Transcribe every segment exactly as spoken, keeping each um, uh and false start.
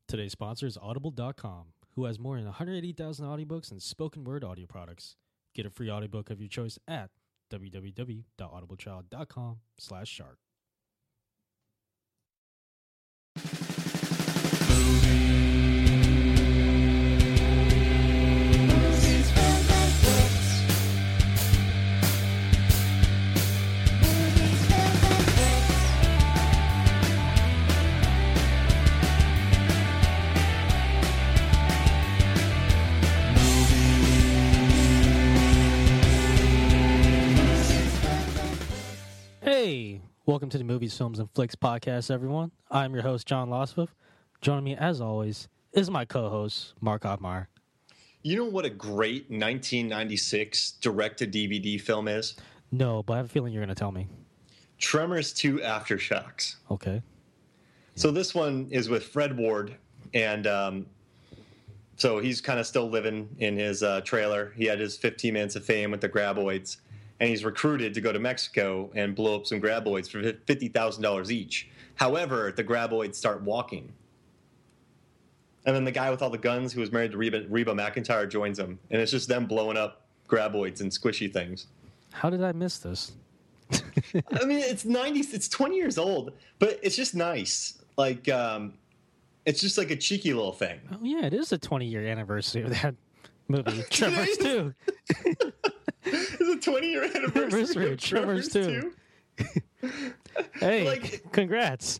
Today's sponsor is Audible dot com, who has more than one hundred eighty thousand audiobooks and spoken word audio products. Get a free audiobook of your choice at www.audibletrial.com slash shark. Hey, welcome to the Movies, Films, and Flicks podcast, everyone. I'm your host, John Loswith. Joining me, as always, is my co-host, Mark Hoffmeyer. You know what a great nineteen ninety-six direct-to-D V D film is? No, but I have a feeling you're going to tell me. Tremors two Aftershocks. Okay. So this one is with Fred Ward, and um, so he's kind of still living in his uh, trailer. He had his fifteen minutes of fame with the Graboids, and he's recruited to go to Mexico and blow up some Graboids for fifty thousand dollars each. However, the Graboids start walking. And then the guy with all the guns who was married to Reba, Reba McEntire joins them, and it's just them blowing up Graboids and squishy things. How did I miss this? I mean, it's ninety, it's twenty years old, but it's just nice. Like, um, it's just like a cheeky little thing. Oh, yeah, it is the twenty-year anniversary of that movie, Tremors two. It's a twenty-year anniversary, anniversary of Tremors, Tremors two. Hey, like, congrats.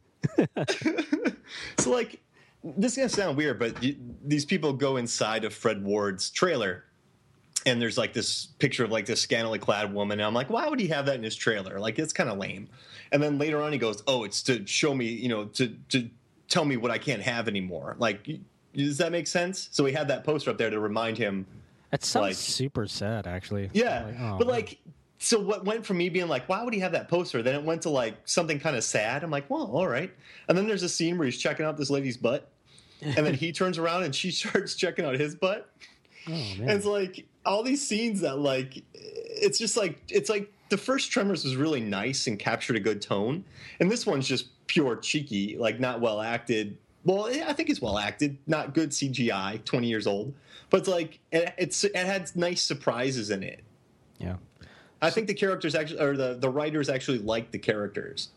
So, like, this is going to sound weird, but y- these people go inside of Fred Ward's trailer, and there's, like, this picture of, like, this scantily clad woman, and I'm like, why would he have that in his trailer? Like, it's kind of lame. And then later on he goes, oh, it's to show me, you know, to, to tell me what I can't have anymore. Like, does that make sense? So he had that poster up there to remind him. It sounds like, super sad, actually. Yeah, like, oh, but man. like, so what went from me being like, why would he have that poster? Then it went to like something kind of sad. I'm like, well, all right. And then there's a scene where he's checking out this lady's butt, and then he turns around and she starts checking out his butt. Oh, man. And it's like all these scenes that like, it's just like, it's like the first Tremors was really nice and captured a good tone, and this one's just pure cheeky, like not well acted. Well, I think it's well acted, not good C G I, twenty years old. But it's like it, it's it had nice surprises in it. Yeah, I think the characters actually, or the, the writers actually liked the characters.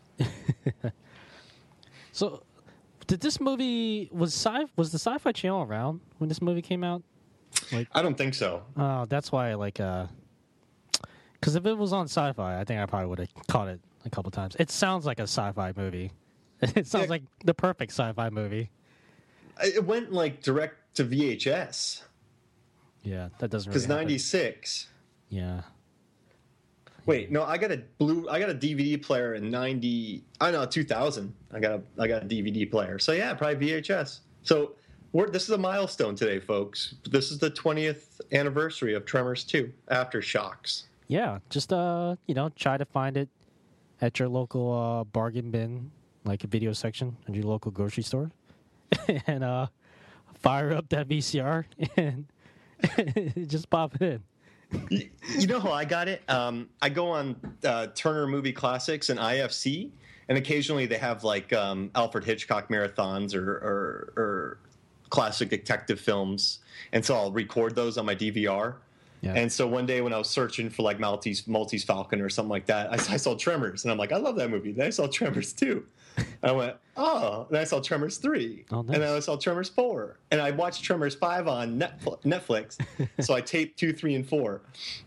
So, did this movie was sci was the Sci-Fi Channel around when this movie came out? Like, I don't think so. Oh, that's why. Like, uh, because if it was on Sci-Fi, I think I probably would have caught it a couple times. It sounds like a sci-fi movie. It sounds Yeah. like the perfect sci-fi movie. It went like direct to V H S Yeah, that doesn't really because happen. ninety-six. Yeah. Wait, no, I got a blue. I got a D V D player in ninety. I know two thousand. I got a I got a D V D player. So yeah, probably V H S. So we're, this is a milestone today, folks. This is the twentieth anniversary of Tremors two Aftershocks. Yeah, just uh, you know, try to find it at your local uh, bargain bin, like a video section at your local grocery store, and uh, fire up that V C R and just pop it in. you, you know how I got it? Um, I go on uh, Turner Movie Classics and I F C, and occasionally they have like um, Alfred Hitchcock marathons or, or, or classic detective films, and so I'll record those on my D V R. Yeah. And so one day when I was searching for like Maltese Maltese Falcon or something like that, I, I saw Tremors, and I'm like, I love that movie. Then I saw Tremors two. I went, oh. Then I saw Tremors three. Oh, nice. And then I saw Tremors four. And I watched Tremors five on Netflix. So I taped two, three, and four.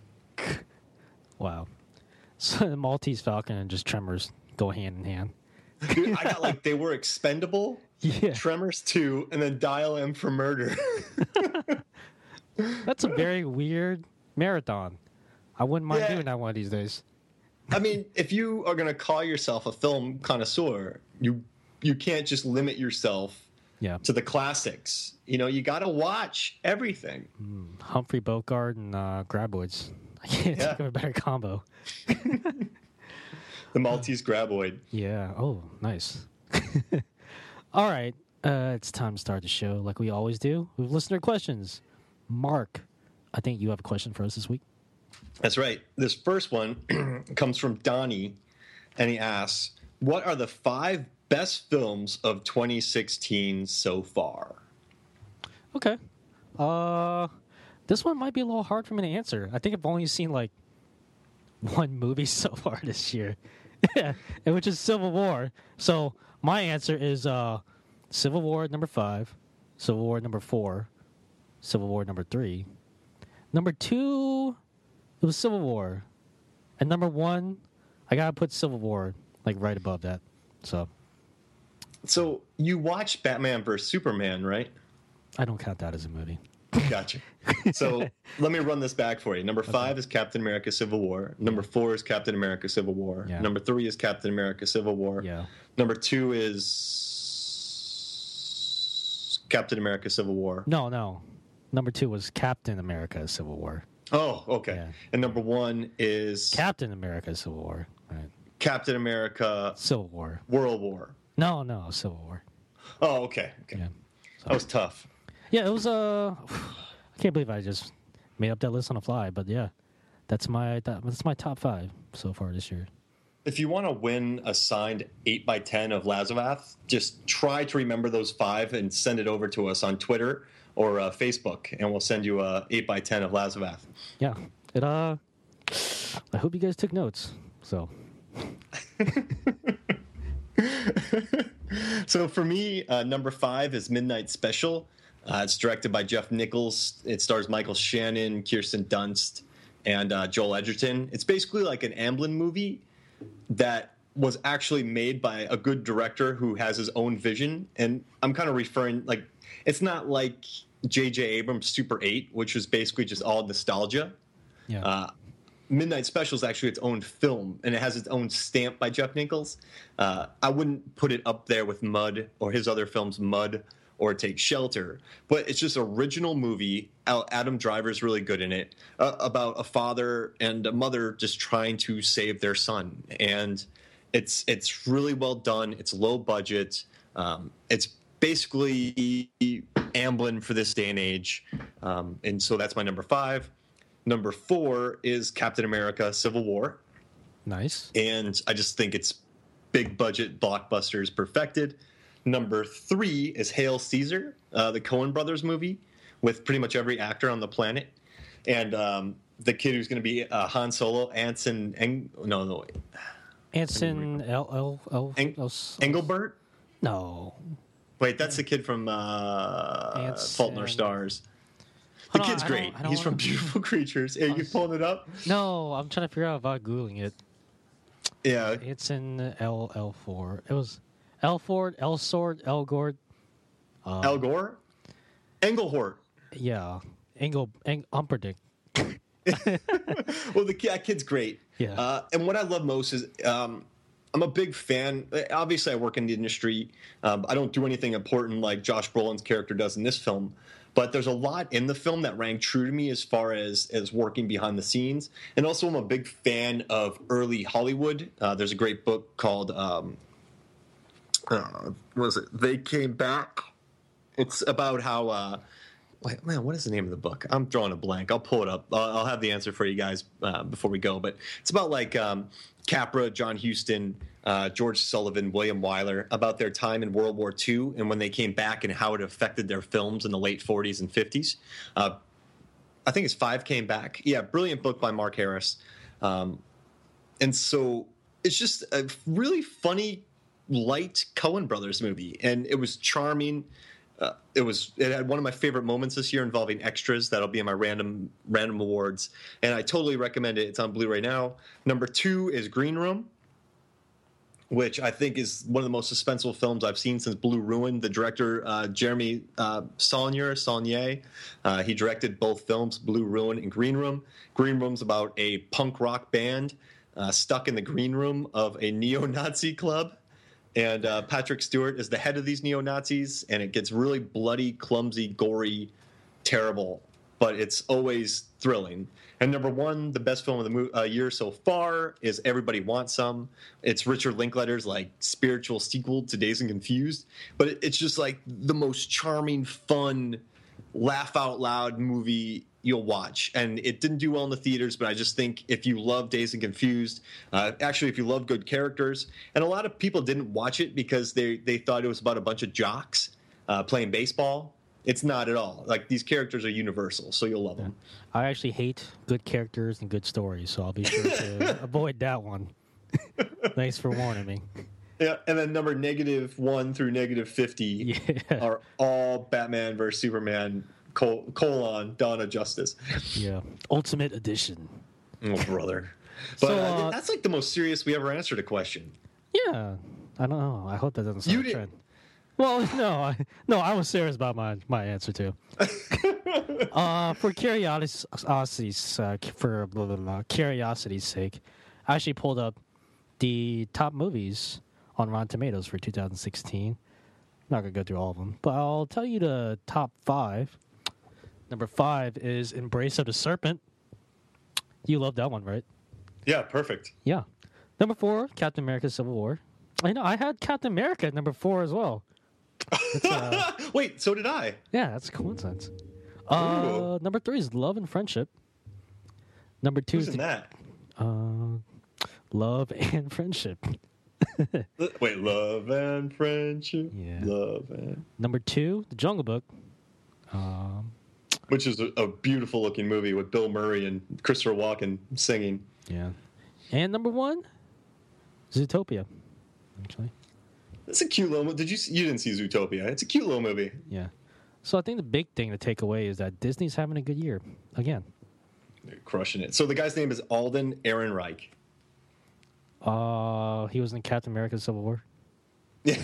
Wow. So the Maltese Falcon and just Tremors go hand in hand. Dude, I got like they were expendable. Yeah. Tremors two, and then Dial M for Murder. That's a very weird marathon. I wouldn't mind Yeah. doing that one of these days. I mean, if you are going to call yourself a film connoisseur, you you can't just limit yourself Yeah. to the classics. You know, you got to watch everything. Mm, Humphrey Bogart and uh, Graboids. I can't Yeah. think of a better combo. The Maltese Graboid. Yeah. Oh, nice. All right. Uh, it's time to start the show like we always do with listener questions. Mark, I think you have a question for us this week. That's right. This first one comes from Donnie, and he asks, what are the five best films of twenty sixteen so far. Okay. Uh, this one might be a little hard for me to answer. I think I've only seen like one movie so far this year, which is Civil War. So my answer is uh, Civil War number five, Civil War number four, Civil War number three. Number two, it was Civil War. And number one, I gotta put Civil War like right above that. So, so you watched Batman versus Superman, right? I don't count that as a movie. Gotcha. So let me run this back for you. Number five okay. is Captain America: Civil War. Number four is Captain America: Civil War. Yeah. Number three is Captain America: Civil War. Yeah. Number two is Captain America: Civil War. No, no. Number two was Captain America: Civil War. Oh, okay. Yeah. And number one is Captain America: Civil War. Right. Captain America: Civil War. World War. No, no, Civil War. Oh, okay. Okay. Yeah. So, that was tough. Yeah, it was. Uh, I can't believe I just made up that list on the fly, but yeah, that's my that, that's my top five so far this year. If you want to win a signed eight by ten of Lazovath, just try to remember those five and send it over to us on Twitter or uh, Facebook, and we'll send you a eight by ten of Lazovath. Yeah. It, uh, I hope you guys took notes. So. So for me, uh, number five is Midnight Special. Uh, it's directed by Jeff Nichols. It stars Michael Shannon, Kirsten Dunst, and uh, Joel Edgerton. It's basically like an Amblin movie that was actually made by a good director who has his own vision. And I'm kind of referring, like, it's not like J J Abrams' Super eight, which was basically just all nostalgia. Yeah. Uh, Midnight Special is actually its own film, and it has its own stamp by Jeff Nichols. Uh, I wouldn't put it up there with Mud or his other films, Mud or Take Shelter, but it's just an original movie. Adam Driver's really good in it, uh, about a father and a mother just trying to save their son, and it's it's really well done. It's low budget. Um, it's basically Amblin for this day and age, um, and so that's my number five. Number four is Captain America: Civil War. Nice. And I just think it's big budget blockbusters perfected. Number three is Hail Caesar, uh, the Coen Brothers movie, with pretty much every actor on the planet. And um, the kid who's going to be uh, Han Solo, Anson, Eng- no, no. Anson L. L. L. Eng- L. Engelbert? No. Wait, that's the kid from uh, Fault in Our Stars. The Hold kid's on, I great. don't- I don't He's from wanna- Beautiful Creatures. Are you was- pulling it up? No, I'm trying to figure out if I'm Googling it. Yeah. It's in L L four. It was L Ford, L Sword, L Gord. Um, Al Gore? Engelhort. Yeah. Engel, Eng, Umperdick. Well, the kid, that kid's great. Yeah. Uh, and what I love most is um, I'm a big fan. Obviously, I work in the industry. Um, I don't do anything important like Josh Brolin's character does in this film. But there's a lot in the film that rang true to me as far as, as working behind the scenes. And also, I'm a big fan of early Hollywood. Uh, there's a great book called, um, uh, what was it? They Came Back. It's about how, uh, wait, man, what is the name of the book? I'm drawing a blank. I'll pull it up. I'll, I'll have the answer for you guys uh, before we go. But it's about like um, Capra, John Huston, uh, George Sullivan, William Wyler, about their time in World War Two and when they came back and how it affected their films in the late forties and fifties. Uh, I think it's Five Came Back. Yeah, brilliant book by Mark Harris. Um, and so it's just a really funny, light Coen Brothers movie. And it was charming. Uh, it was. It had one of my favorite moments this year involving extras. That'll be in my random random awards, and I totally recommend it. It's on Blu-ray now. Number two is Green Room, which I think is one of the most suspenseful films I've seen since Blue Ruin. The director uh, Jeremy uh, Saulnier, Saulnier, uh, he directed both films, Blue Ruin and Green Room. Green Room's about a punk rock band uh, stuck in the green room of a neo-Nazi club. And uh, Patrick Stewart is the head of these neo-Nazis, and it gets really bloody, clumsy, gory, terrible, but it's always thrilling. And number one, the best film of the mo- uh, year so far is Everybody Wants Some. It's Richard Linklater's like spiritual sequel to Dazed and Confused, but it, it's just like the most charming, fun, laugh out loud movie you'll watch. And it didn't do well in the theaters, but I just think if you love Dazed and Confused, uh, actually, if you love good characters, and a lot of people didn't watch it because they, they thought it was about a bunch of jocks uh, playing baseball. It's not at all. Like, these characters are universal, so you'll love them. I actually hate good characters and good stories, so I'll be sure to avoid that one. Thanks for warning me. Yeah, and then number negative one through negative fifty Yeah. are all Batman versus Superman col- colon Dawn of Justice. Yeah. Ultimate Edition. Oh, brother. But So, uh, uh, that's like the most serious we ever answered a question. Yeah. I don't know. I hope that doesn't sound You a did- trend. Well, no, I, no, I was serious about my, my answer too. uh, for curiosity's uh, for blah, blah, blah, curiosity's sake, I actually pulled up the top movies on Rotten Tomatoes for two thousand sixteen. I'm not gonna go through all of them, but I'll tell you the top five. Number five is Embrace of the Serpent. You love that one, right? Yeah, perfect. Yeah. Number four, Captain America: Civil War. I know I had Captain America at number four as well. It's, uh, Wait, so did I. yeah, that's a coincidence. Uh, number three is Love and Friendship. Number two Who's is in the, that? uh, Love and Friendship. Wait, Love and Friendship. Yeah. Love and... Number two, The Jungle Book. Um, Which is a, a beautiful looking movie with Bill Murray and Christopher Walken singing. yeah. And number one, Zootopia. Actually, It's a cute little. Did you? see- You didn't see Zootopia? It's a cute little movie. yeah. So I think the big thing to take away is that Disney's having a good year again. They're crushing it. So the guy's name is Alden Ehrenreich. Uh, he was in Captain America: Civil War. Yeah.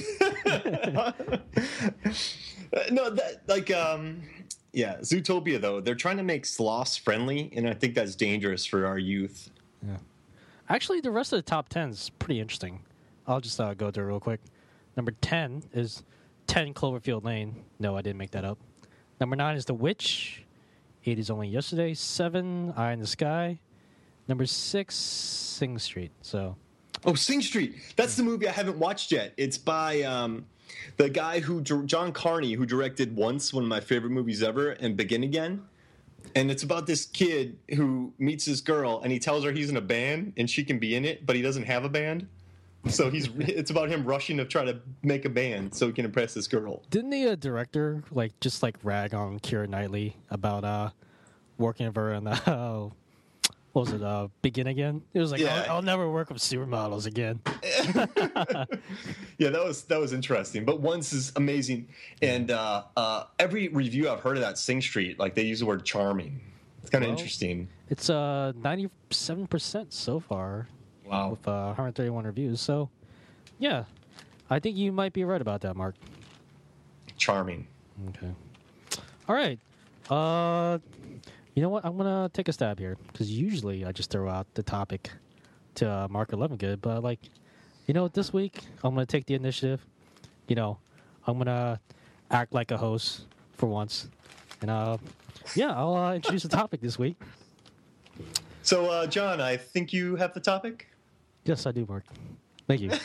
no, that like um, yeah, Zootopia though they're trying to make sloths friendly, and I think that's dangerous for our youth. Yeah. Actually, the rest of the top ten is pretty interesting. I'll just uh, go through it real quick. Number ten is ten Cloverfield Lane. No, I didn't make that up. Number nine is The Witch. Eight is Only Yesterday. Seven, Eye in the Sky. Number six, Sing Street. So, Oh, Sing Street. That's the movie I haven't watched yet. It's by um, the guy who John Carney, who directed Once, one of my favorite movies ever, and Begin Again. And it's about this kid who meets this girl, and he tells her he's in a band, and she can be in it, but he doesn't have a band. So he's it's about him rushing to try to make a band so he can impress this girl. didn't the uh, director like just like rag on Keira Knightley about uh working with her on the uh, what was it? Uh, Begin Again. It was like Yeah. I'll, I'll never work with supermodels again. Yeah, that was that was interesting. But Once is amazing, and uh, uh, every review I've heard of that Sing Street, like they use the word charming. It's kind of Well, interesting. It's uh ninety-seven percent so far. Wow. With uh, one hundred thirty-one reviews. So, yeah, I think you might be right about that, Mark. Charming. Okay. All right. Uh, you know what? I'm gonna take a stab here because usually I just throw out the topic to uh, Mark Elevengood, but like, you know, what, this week I'm gonna take the initiative. You know, I'm gonna act like a host for once, and uh, yeah, I'll uh, introduce the topic this week. So, uh, John, I think you have the topic. Yes, I do, Mark. Thank you.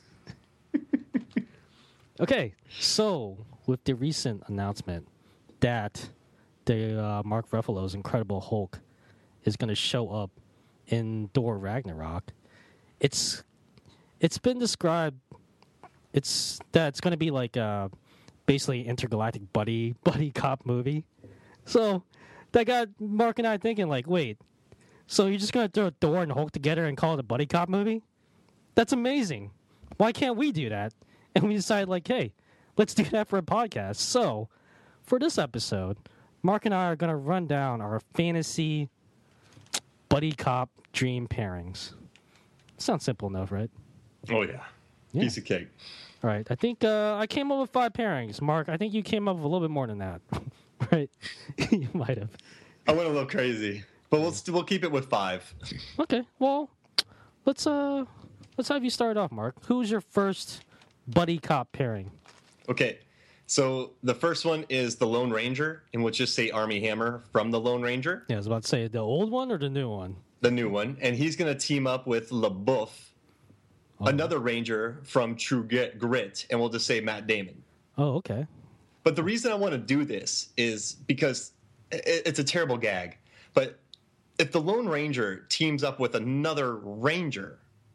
Okay, so with the recent announcement that the uh, Mark Ruffalo's Incredible Hulk is going to show up in Thor Ragnarok, it's it's been described. It's that it's going to be like uh, basically intergalactic buddy buddy cop movie. So that got Mark and I thinking, like, wait. So you're just going to throw Thor and Hulk together and call it a buddy cop movie? That's amazing. Why can't we do that? And we decided, like, hey, let's do that for a podcast. So for this episode, Mark and I are going to run down our fantasy buddy cop dream pairings. Sounds simple enough, right? Oh yeah, Yeah. piece of cake. All right. I think uh, I came up with five pairings. Mark, I think you came up with a little bit more than that. Right? You might have. I went a little crazy, but we'll st- we'll keep it with five. Okay, well, let's uh, let's have you start off, Mark. Who's your first buddy cop pairing? Okay, so the first one is the Lone Ranger, and we'll just say Army Hammer from the Lone Ranger, Yeah, I was about to say the old one or the new one. the new one, and he's going to team up with LaBeouf, another Ranger from True Grit, Grit, and we'll just say Matt Damon. Oh, okay. But the reason I want to do this is because it, it's a terrible gag. But if the Lone Ranger teams up with another Ranger,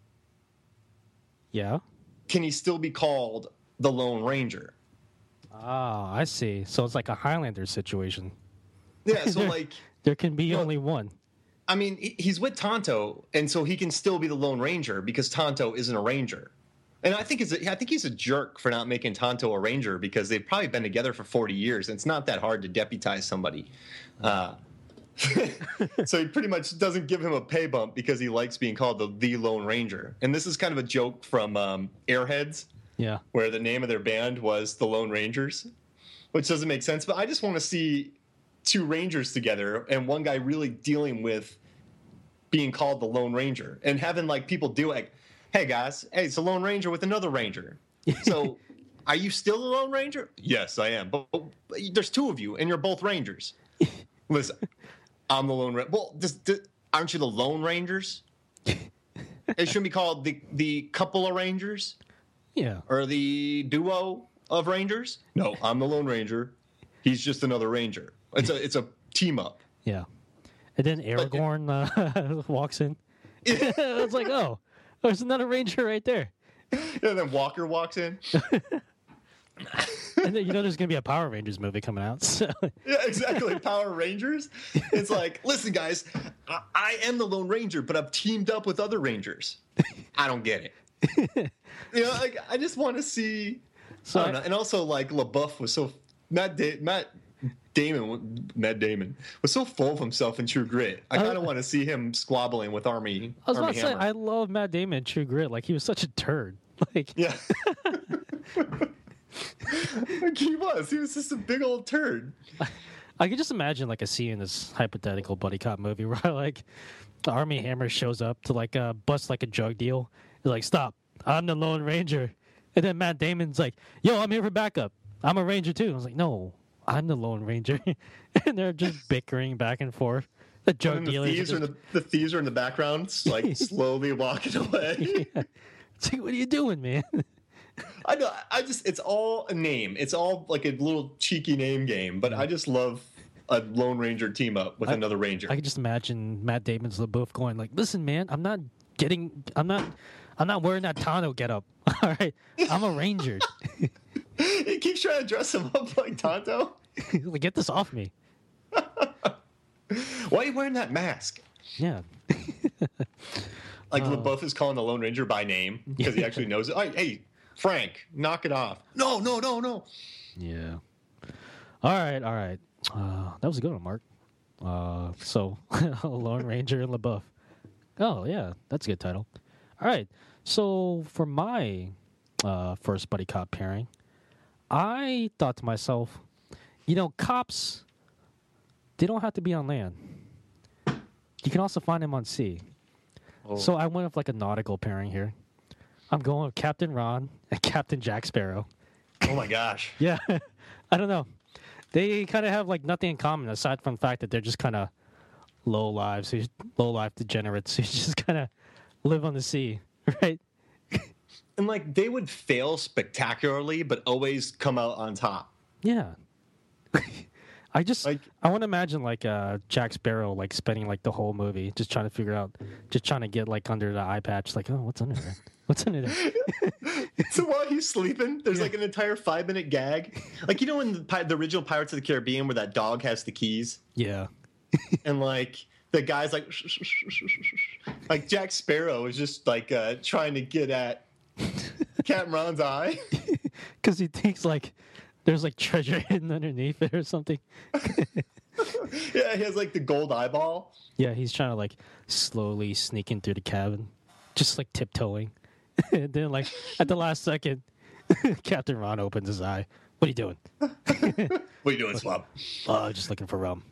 Yeah. can he still be called the Lone Ranger? Ah, I see. So it's like a Highlander situation. Yeah, so like There can be Well- only one. I mean, he- he's with Tonto, and so he can still be the Lone Ranger because Tonto isn't a Ranger. And I think it's a, I think he's a jerk for not making Tonto a Ranger because they've probably been together for forty years, and it's not that hard to deputize somebody. Uh, so he pretty much doesn't give him a pay bump because he likes being called the, the Lone Ranger. And this is kind of a joke from um, Airheads, Yeah. where the name of their band was the Lone Rangers, which doesn't make sense. But I just want to see two Rangers together and one guy really dealing with being called the Lone Ranger and having like people do like, hey guys, hey, it's a Lone Ranger with another Ranger. So are you still the Lone Ranger? Yes, I am. But, but there's two of you and you're both Rangers. Listen, I'm the Lone Ranger. Well, this, this, aren't you the Lone Rangers? It shouldn't be called the, the couple of Rangers Yeah. or the duo of Rangers. No, I'm the Lone Ranger. He's just another Ranger. It's a it's a team up. Yeah. And then Aragorn uh, walks in. It's like, oh, there's another Ranger right there. And then Walker walks in. And then you know there's going to be a Power Rangers movie coming out. So. Yeah, exactly. Power Rangers. It's like, listen, guys, I, I am the Lone Ranger, but I've teamed up with other Rangers. I don't get it. You know, like I just want to see. So I don't I- know. And also, like LaBeouf was so Matt da- Matt Damon Matt Damon was so full of himself in True Grit. I kind of want to see him squabbling with Army. I was Army about to say, Hammer. I love Matt Damon in True Grit. Like, he was such a turd. Like, Yeah. Like he was. He was just a big old turd. I could just imagine, like, a scene in this hypothetical buddy cop movie where, like, Army Hammer shows up to, like, uh, bust, like, a drug deal. He's like, stop. I'm the Lone Ranger. And then Matt Damon's like, yo, I'm here for backup. I'm a Ranger, too. I was like, no, I'm the Lone Ranger. And they're just bickering back and forth. The drug And the dealers. thieves are are in just- the, the thieves are in the background, like slowly walking away. Yeah. It's like, what are you doing, man? I know. I just it's all a name. It's all like a little cheeky name game. But I just love a Lone Ranger team up with I- another Ranger. I can just imagine Matt Damon's LaBeouf going like, "Listen, man, I'm not getting, I'm not, I'm not wearing that Tano getup. All right, I'm a Ranger. He keeps trying to dress him up like Tonto. Like, get this off me." Why are you wearing that mask? Yeah, Like Oh. LaBeouf is calling the Lone Ranger by name because he actually knows it. Hey, hey, Frank, knock it off. No, no, no, no. yeah. All right, all right. Uh, that was a good one, Mark. Uh, so, Lone Ranger and LaBeouf. Oh yeah, that's a good title. All right. So for my uh, first buddy cop pairing, I thought to myself, you know, cops, they don't have to be on land. You can also find them on sea. Oh. So I went with like a nautical pairing here. I'm going with Captain Ron and Captain Jack Sparrow. Oh my gosh. Yeah, I don't know. They kind of have like nothing in common aside from the fact that they're just kind of low lives, who- low life degenerates who just kind of live on the sea, right? And like they would fail spectacularly, but always come out on top. Yeah. I just Like- I want to imagine like uh, Jack Sparrow like spending like the whole movie just trying to figure out, just trying to get like under the eye patch, like, oh, what's under there? What's under there? So while he's sleeping, there's like an entire five minute gag. Like, you know, in the, Pi- the original Pirates of the Caribbean where that dog has the keys Yeah. and like the guy's like, "Shh, shh, shh, shh, shh, shh." Like Jack Sparrow is just like uh, trying to get at Captain Ron's eye. Because he thinks like there's like treasure hidden underneath it or something. Yeah, he has like the gold eyeball. Yeah, he's trying to like slowly sneak in through the cabin, just like tiptoeing. And then like at the last second, Captain Ron opens his eye. What are you doing? What are you doing, Swab? Oh, just looking for rum.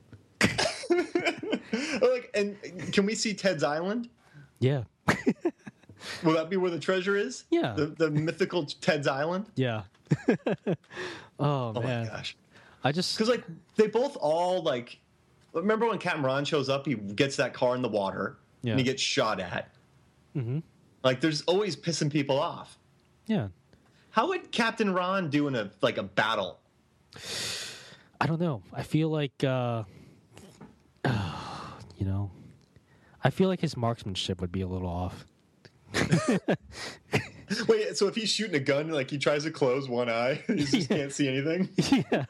Like, and can we see Ted's Island? Yeah. Will that be where the treasure is? Yeah. The, the mythical Ted's Island? Yeah. oh, Oh man. my gosh. I just Because like they both all like remember when Captain Ron shows up, he gets that car in the water Yeah. and he gets shot at. hmm Like there's always pissing people off. yeah. How would Captain Ron do in a like a battle? I don't know. I feel like uh you know, I feel like his marksmanship would be a little off. Wait, so if he's shooting a gun, like he tries to close one eye, he just Yeah. can't see anything? Yeah.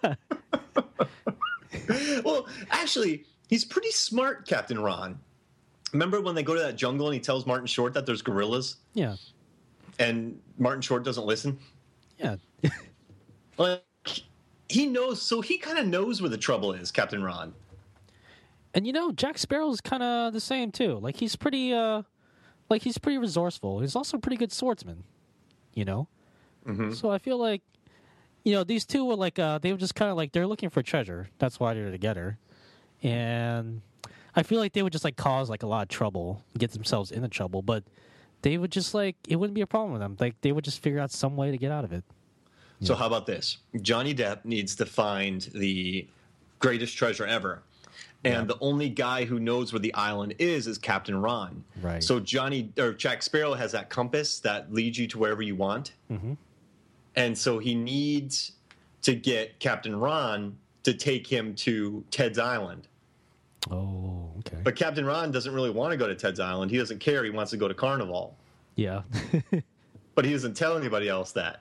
Well, actually, he's pretty smart, Captain Ron. Remember when they go to that jungle and he tells Martin Short that there's gorillas? Yeah. And Martin Short doesn't listen? Yeah. Like, he knows, so he kind of knows where the trouble is, Captain Ron. And, you know, Jack Sparrow's kind of the same, too. Like, he's pretty, uh, like, he's pretty resourceful. He's also a pretty good swordsman, you know? Mm-hmm. So I feel like, you know, these two were like, uh, they were just kind of like, they're looking for treasure. That's why they're together. And I feel like they would just, like, cause, like, a lot of trouble, get themselves into trouble. But they would just, like, it wouldn't be a problem with them. Like, they would just figure out some way to get out of it. So how about this? Johnny Depp needs to find the greatest treasure ever. And Yeah. the only guy who knows where the island is is Captain Ron. Right. So Johnny or Jack Sparrow has that compass that leads you to wherever you want. Mm-hmm. And so he needs to get Captain Ron to take him to Ted's Island. Oh, okay. But Captain Ron doesn't really want to go to Ted's Island. He doesn't care. He wants to go to Carnival. Yeah. But he doesn't tell anybody else that.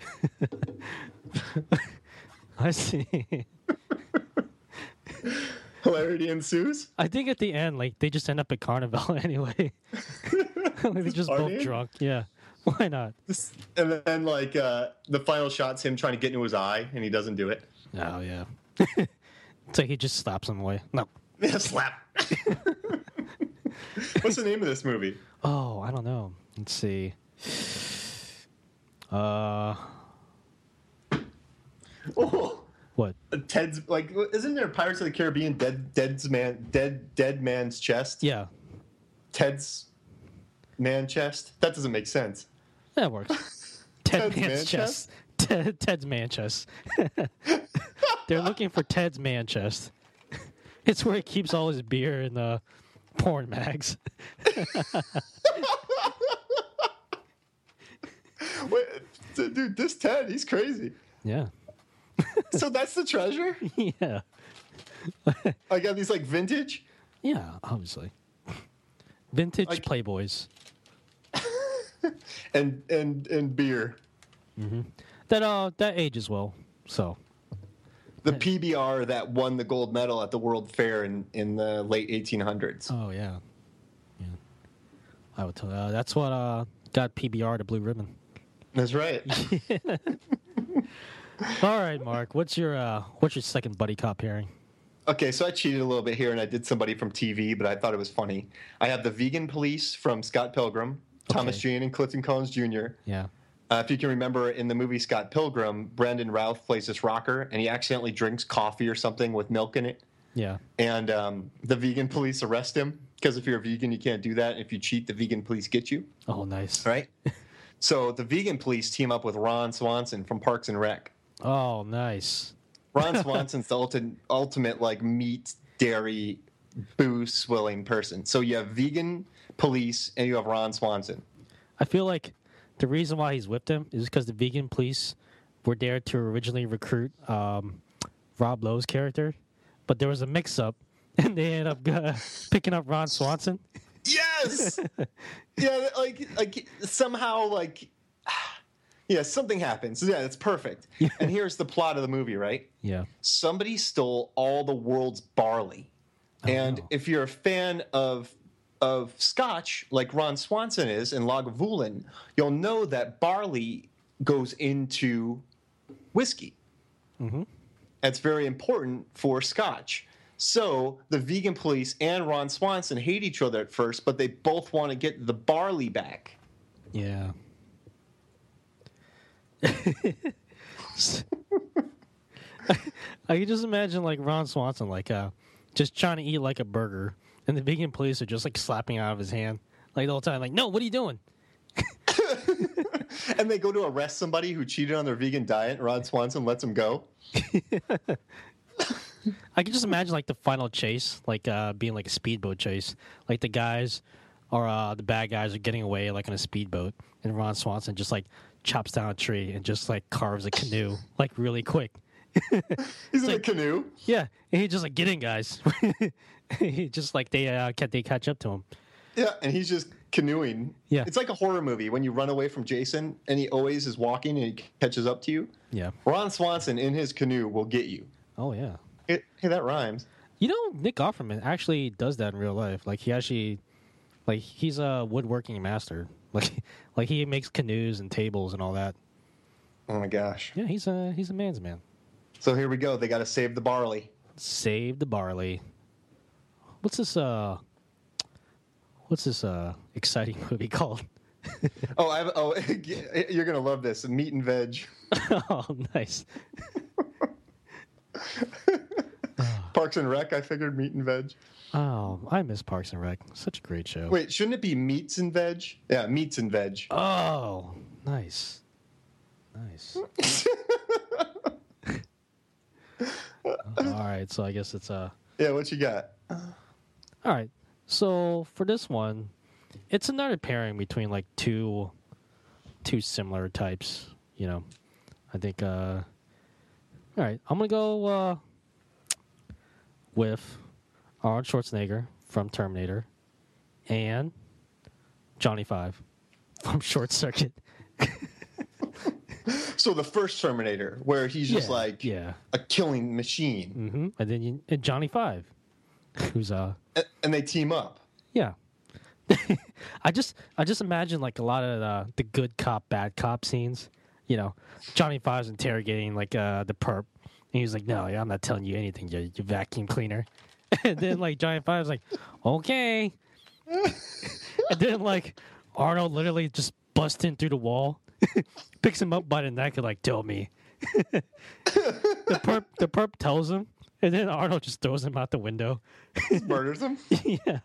I see. Hilarity ensues. I think at the end, like, they just end up at Carnival anyway. Like, they're just both Partying? drunk. Yeah. Why not? And then, like, uh, the final shot's him trying to get into his eye, and he doesn't do it. Oh, yeah. It's like he just slaps him away. No. Yeah, slap. What's the name of this movie? Oh, I don't know. Let's see. Uh, Oh, what? Ted's like, isn't there Pirates of the Caribbean? Dead, Dead's man, dead, dead man's chest. Yeah, Ted's man chest. That doesn't make sense. that works. Ted Ted's Man's man chest. Ted, Ted's man chest. They're looking for Ted's man chest. It's where he keeps all his beer and uh, porn mags. Wait, dude, this Ted, he's crazy. Yeah. So that's the treasure. Yeah. I got these like vintage. Yeah, obviously. Vintage Like- Playboys. and and and beer. That uh that ages well. So The P B R that won the gold medal at the World Fair in, in the late eighteen hundreds. oh yeah. Yeah. I would tell uh, that's what uh got P B R the blue ribbon. That's right. All right, Mark, what's your uh what's your second buddy cop pairing? Okay, so I cheated a little bit here and I did somebody from T V, but I thought it was funny. I have the Vegan Police from Scott Pilgrim, Thomas Okay. Jane and Clifton Collins Junior Yeah. Uh, if you can remember, in the movie Scott Pilgrim, Brandon Routh plays this rocker, and he accidentally drinks coffee or something with milk in it. Yeah. And um, the vegan police arrest him, because if you're a vegan, you can't do that. If you cheat, the vegan police get you, Oh, nice. right? So the vegan police team up with Ron Swanson from Parks and Rec. Oh, nice. Ron Swanson's the ultimate, ultimate like meat, dairy, booze swilling person. So you have vegan police and you have Ron Swanson. I feel like the reason why he's whipped him is because the vegan police were there to originally recruit um, Rob Lowe's character, but there was a mix-up, and they ended up uh, picking up Ron Swanson. Yes. Yeah, like like somehow like yeah, something happens. Yeah, it's perfect. And here's the plot of the movie, right? Yeah. Somebody stole all the world's barley. And no. if you're a fan of of Scotch, like Ron Swanson is in Lagavulin, you'll know that barley goes into whiskey. Mm-hmm. That's very important for Scotch. So the vegan police and Ron Swanson hate each other at first, but they both want to get the barley back. Yeah. I can just imagine like Ron Swanson, like uh, just trying to eat like a burger, and the vegan police are just like slapping it out of his hand, like the whole time, like, no, what are you doing? And they go to arrest somebody who cheated on their vegan diet, and Ron Swanson lets him go. I can just imagine like the final chase, like uh, being like a speedboat chase, like the guys or uh, the bad guys are getting away like on a speedboat, and Ron Swanson just like chops down a tree and just like carves a canoe like really quick. He's in like- a canoe. Yeah, and he just like, get in, guys. just like they uh, ca- they catch up to him. Yeah, and he's just canoeing. Yeah. It's like a horror movie when you run away from Jason and he always is walking and he catches up to you. Yeah. Ron Swanson in his canoe will get you. Oh yeah. It, hey, that rhymes. You know, Nick Offerman actually does that in real life. Like he actually, like he's a woodworking master. Like like he makes canoes and tables and all that. Oh my gosh. Yeah, he's a he's a man's man. So here we go. They got to save the barley. Save the barley. What's this? Uh, what's this? Uh, exciting movie called? Oh, I have, oh, you're gonna love this. Meat and Veg. Oh, nice. Parks and Rec. I figured Meat and Veg. Oh, I miss Parks and Rec. Such a great show. Wait, shouldn't it be Meats and Veg? Yeah, Meats and Veg. Oh, nice, nice. All right, so I guess it's uh. Yeah, what you got? All right, so for this one, it's another pairing between like two, two similar types. You know, I think. uh All right, I'm gonna go uh, with Arnold Schwarzenegger from Terminator and Johnny Five from Short Circuit. So the first Terminator, where he's just Yeah, like yeah. a killing machine, Mm-hmm. And then you, and Johnny Five, who's uh and, and they team up. yeah. I just I just imagine like a lot of uh, the good cop bad cop scenes. You know, Johnny Five's interrogating like uh, the perp, and he's like, "No, I'm not telling you anything, you, you vacuum cleaner." And then like Johnny Five's like, "Okay," and then like Arnold literally just busts in through the wall, picks him up by the neck, and like, "Tell me." the perp the perp tells him, and then Arnold just throws him out the window. Murders him. Yeah.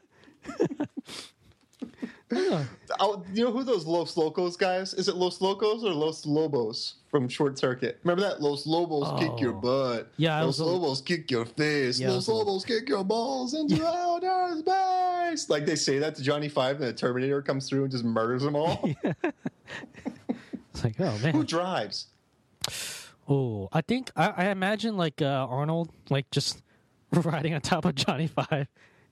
Yeah. Oh, you know who those Los Locos guys? Is it Los Locos or Los Lobos from Short Circuit? Remember that? Los Lobos Oh. kick your butt. Yeah, I Los was a- Lobos kick your face. Yeah, I Los was a- Lobos kick your balls into outer space. Like they say that to Johnny Five, and the Terminator comes through and just murders them all. It's like, oh Who man. drives? Oh, I think I, I imagine like uh, Arnold like just riding on top of Johnny Five.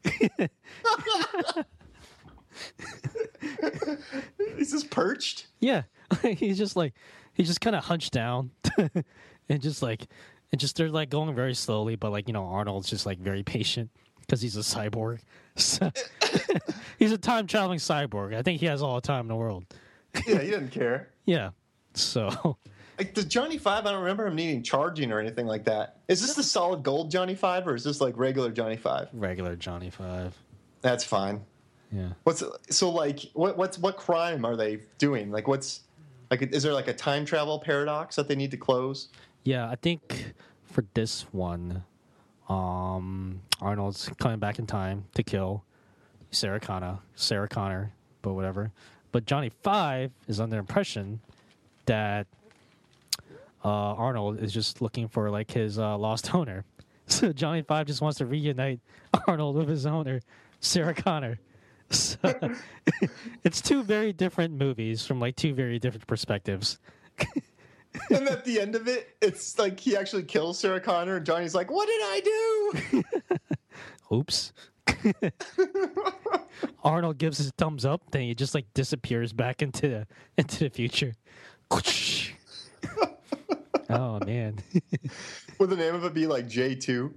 He's just perched. Yeah, he's just like he's just kind of hunched down, and just like and just they're like going very slowly, but like you know Arnold's just like very patient because he's a cyborg. So, he's a time traveling cyborg. I think he has all the time in the world. Yeah, he doesn't care. Yeah, so Like does Johnny Five? I don't remember him needing charging or anything like that. Is this the solid gold Johnny Five, or is this like regular Johnny Five? regular Johnny Five. That's fine. Yeah. What's so like? What what's what crime are they doing? Like what's like? Is there like a time travel paradox that they need to close? Yeah, I think for this one, um, Arnold's coming back in time to kill Sarah Connor, Sarah Connor, but whatever. But Johnny Five is under the impression that uh, Arnold is just looking for like his uh, lost owner. So Johnny Five just wants to reunite Arnold with his owner, Sarah Connor. So, it's two very different movies from like two very different perspectives. And at the end of it, it's like he actually kills Sarah Connor, and Johnny's like, "What did I do?" Oops. Arnold gives his thumbs up, then he just like disappears back into the into the future. Oh man. Would the name of it be like J two?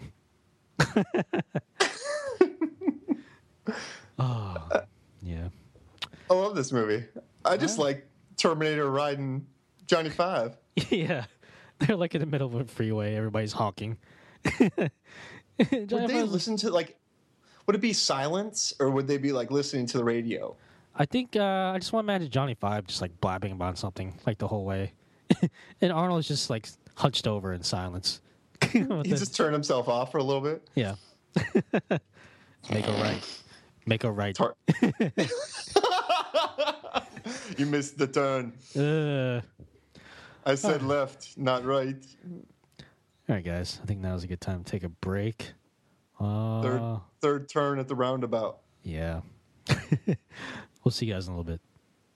Oh yeah. I love this movie. I just like Terminator riding Johnny Five. Yeah. They're like in the middle of a freeway, everybody's honking. Would they listen to like? Would it be silence, or would they be like listening to the radio? I think uh, I just want to imagine Johnny Five just like blabbing about something like the whole way, and Arnold's just like hunched over in silence. He just turned himself off for a little bit. Yeah. Make a right. Make a right. Tar- You missed the turn. Uh, I said left, not right. all right, guys. I think now's a good time to take a break. Uh, Third, third turn at the roundabout. Yeah. We'll see you guys in a little bit.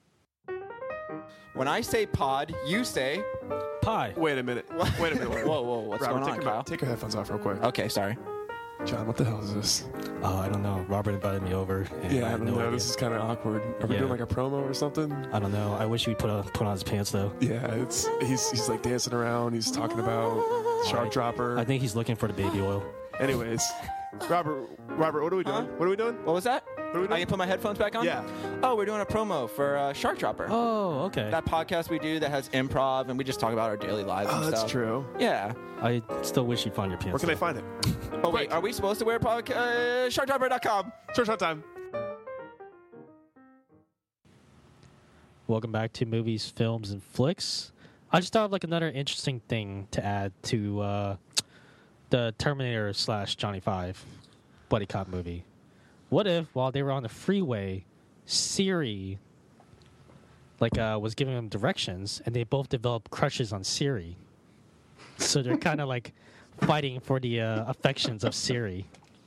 When I say pod, you say Pie. Wait a minute. Wait a minute. Whoa, whoa, what's Robert, going take on, your, Kyle? Take your headphones off real quick. Okay, sorry. John, what the hell is this? Uh, I don't know. Robert invited me over. And Yeah, I have don't no know. idea. This is kind of awkward. Are we Yeah. doing like a promo or something? I don't know. I wish he put on put on his pants though. Yeah, it's he's he's like dancing around. He's talking about Shark I- Dropper. I think he's looking for the baby oil. Anyways, Robert, Robert, what are we doing? Huh? What are we doing? What was that? What are we I doing? can put my headphones back on? Yeah. Oh, we're doing a promo for uh, Shark Dropper. Oh, okay. That podcast we do that has improv, and we just talk about our daily lives Oh, and that's stuff. true. Yeah. I still wish you'd find your pants. Where can I though. find it? Oh, wait. Are we supposed to wear podcast? Uh, shark dropper dot com. Search on time. Welcome back to Movies, Films, and Flicks. I just thought of like another interesting thing to add to uh, the Terminator slash Johnny Five buddy cop movie. What if while they were on the freeway, Siri like uh, was giving them directions, and they both developed crushes on Siri? So they're kind of like fighting for the uh, affections of Siri.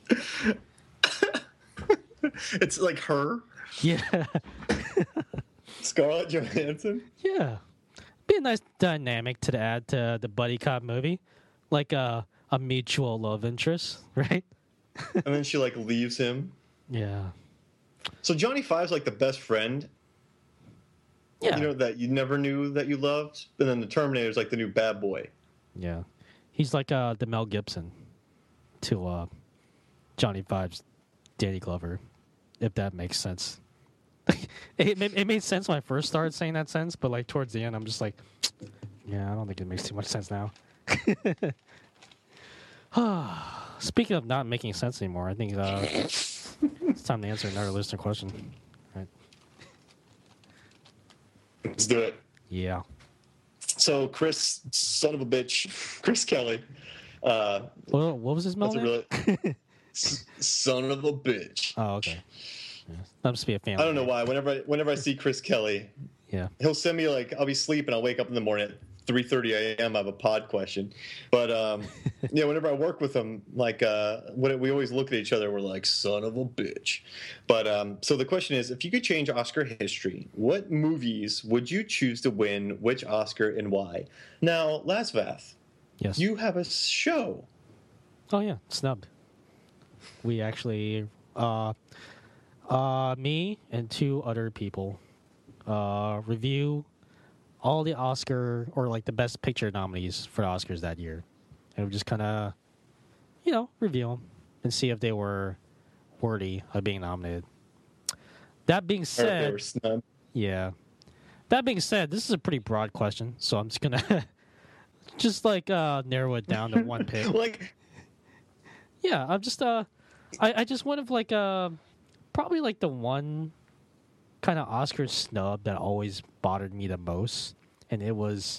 It's like her, Yeah, Scarlett Johansson. yeah. Be a nice dynamic to add to the buddy cop movie, like a a mutual love interest, right? And then she like leaves him. Yeah, So Johnny Five's like the best friend, yeah, you know, that you never knew that you loved. And then the Terminator's like the new bad boy. yeah. He's like uh, the Mel Gibson to uh, Johnny Five's Danny Glover, if that makes sense. it, it it made sense when I first started saying that sense, but like towards the end, I'm just like, yeah, I don't think it makes too much sense now. Speaking of not making sense anymore, I think uh, it's time to answer another listener question. Right? Let's do it. Yeah. So Chris, son of a bitch, Chris Kelly. Uh, Well, what was his that's a name? really S- son of a bitch. Oh, okay. Yeah. That must be a family. I don't know name. why. Whenever I, whenever I see Chris Kelly, Yeah. he'll send me like I'll be sleeping. I'll wake up in the morning at three thirty a.m. I have a pod question, but um, yeah, whenever I work with him, like uh, when we always look at each other, we're like son of a bitch. But um, so the question is, if you could change Oscar history, what movies would you choose to win which Oscar and why? Now, Lasvath, Yes. you have a show. Oh yeah, snubbed. We actually, uh, uh, me and two other people, uh, review all the Oscar or like the Best Picture nominees for the Oscars that year, and we just kind of, you know, review them and see if they were worthy of being nominated. That being Or if they said, were snubbed. yeah. That being said, this is a pretty broad question, so I'm just gonna just like uh, narrow it down to one pick. Like, Yeah, I'm just uh, I I just went of like uh, probably like the one kind of Oscar snub that always bothered me the most, and it was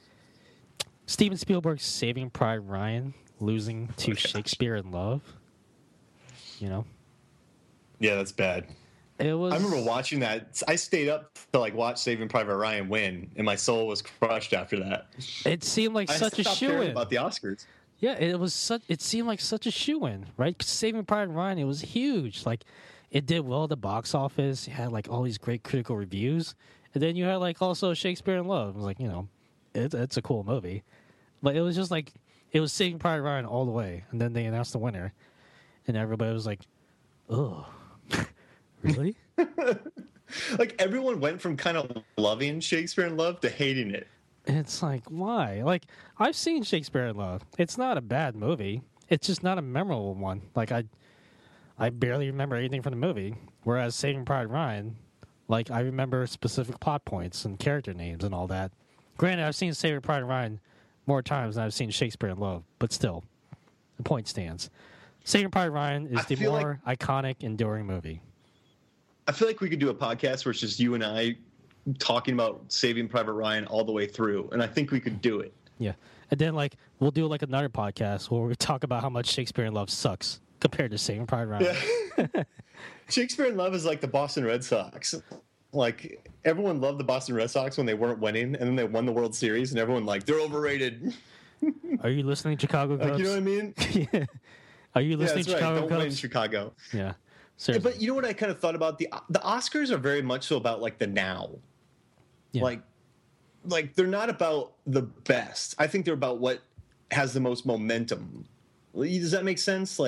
Steven Spielberg's Saving Private Ryan losing to Oh, gosh. Shakespeare in Love. You know, yeah, that's bad. it was. I remember watching that. I stayed up to like watch Saving Private Ryan win, and my soul was crushed after that. It seemed like I such a stopped shoe caring in. about the Oscars. Yeah, it was such. It seemed like such a shoe in, right? 'Cause Saving Private Ryan, it was huge. Like, it did well at the box office. It had like all these great critical reviews, and then you had like also Shakespeare in Love. It was like, you know, it, it's a cool movie, but it was just like it was Saving Private Ryan all the way, and then they announced the winner, and everybody was like, "Oh, really?" Like everyone went from kind of loving Shakespeare in Love to hating it. And it's like, why? Like, I've seen Shakespeare in Love. It's not a bad movie. It's just not a memorable one. Like, I I barely remember anything from the movie. Whereas Saving Private Ryan, like, I remember specific plot points and character names and all that. Granted, I've seen Saving Private Ryan more times than I've seen Shakespeare in Love, but still, the point stands. Saving Private Ryan is I the feel more iconic, enduring movie. I feel like we could do a podcast where it's just you and I talking about Saving Private Ryan all the way through, and I think we could do it. Yeah. And then, like, we'll do, like, another podcast where we talk about how much Shakespeare in Love sucks compared to Saving Private Ryan. Yeah. Shakespeare in Love is like the Boston Red Sox. Like everyone loved the Boston Red Sox when they weren't winning, and then they won the World Series, and everyone like they're overrated. Are you listening, Chicago Cubs? Like, you know what I mean? Yeah. Are you Yeah, listening, that's right. Chicago Don't win Cubs? Chicago. Yeah. Yeah, Seriously. but you know what I kind of thought about the the Oscars are very much so about like the now. Yeah. Like, like they're not about the best. I think they're about what has the most momentum. Does that make sense? Like,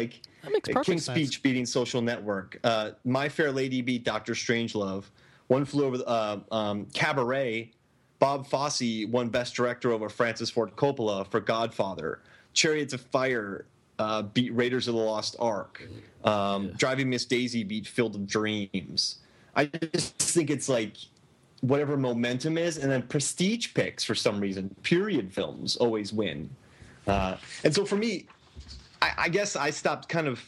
That makes Uh, perfect King's sense. Speech beating Social Network. Uh, My Fair Lady beat Doctor Strangelove. One Flew Over the uh, um, Cabaret. Bob Fosse won Best Director over Francis Ford Coppola for Godfather. Chariots of Fire uh, beat Raiders of the Lost Ark. Um, Driving Miss Daisy beat Field of Dreams. I just think it's like whatever momentum is, and then prestige picks for some reason. Period films always win. Uh, and so for me, I, I guess I stopped kind of.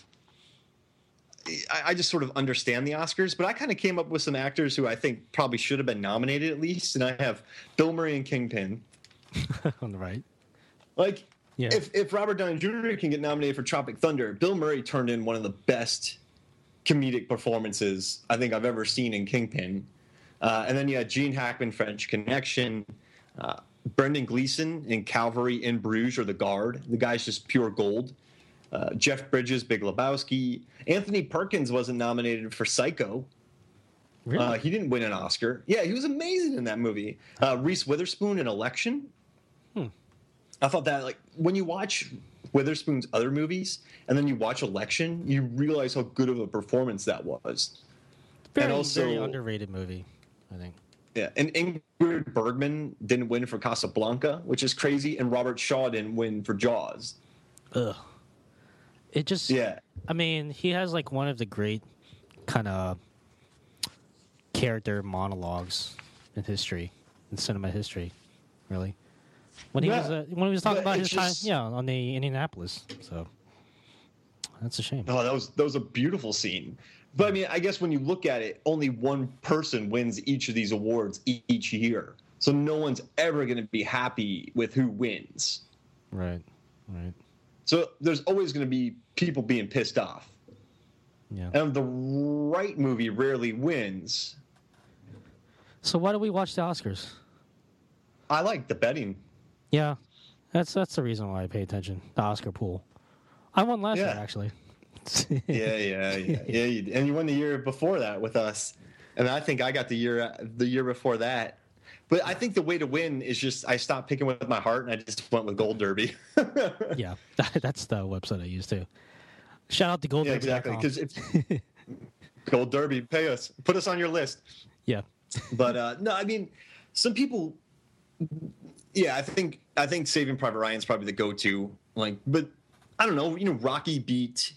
I, I just sort of understand the Oscars, but I kind of came up with some actors who I think probably should have been nominated at least. And I have Bill Murray and Kingpin. On the right. Like, Yeah. if, if Robert Downey Junior can get nominated for Tropic Thunder, Bill Murray turned in one of the best comedic performances I think I've ever seen in Kingpin. Uh, and then you had Gene Hackman, French Connection. Uh, Brendan Gleeson in Calvary in Bruges or The Guard. The guy's just pure gold. Uh, Jeff Bridges, Big Lebowski. Anthony Perkins wasn't nominated for Psycho. Really? Uh, he didn't win an Oscar. Yeah, he was amazing in that movie. Uh, Reese Witherspoon in Election. Hmm. I thought that, like, when you watch Witherspoon's other movies and then you watch Election, you realize how good of a performance that was. very, and also- very underrated movie, I think. Yeah, and Ingrid Bergman didn't win for Casablanca, which is crazy, and Robert Shaw didn't win for Jaws. Ugh. It just, Yeah. I mean, he has like one of the great kind of character monologues in history, in cinema history, really. When he Yeah, was uh, when he was talking but about it's his time, just- yeah, on the Indianapolis. So that's a shame. Oh, that was that was a beautiful scene. But I mean, I guess when you look at it, only one person wins each of these awards e- each year. So no one's ever going to be happy with who wins. Right, right, So there's always going to be people being pissed off. yeah. And the right movie rarely wins. So why do we watch the Oscars? I like the betting. Yeah, that's that's the reason why I pay attention. The Oscar pool. I won last Yeah. year, actually. Yeah, yeah, yeah, yeah. You, and you won the year before that with us, and I think I got the year the year before that. But I think the way to win is just I stopped picking with my heart and I just went with Gold Derby. Yeah, that's the website I use too. Shout out to Gold Yeah, Derby dot com. exactly. Because if Gold Derby, pay us, put us on your list. Yeah, But uh, no, I mean, some people. Yeah, I think I think Saving Private Ryan is probably the go-to. Like, but I don't know. You know, Rocky beat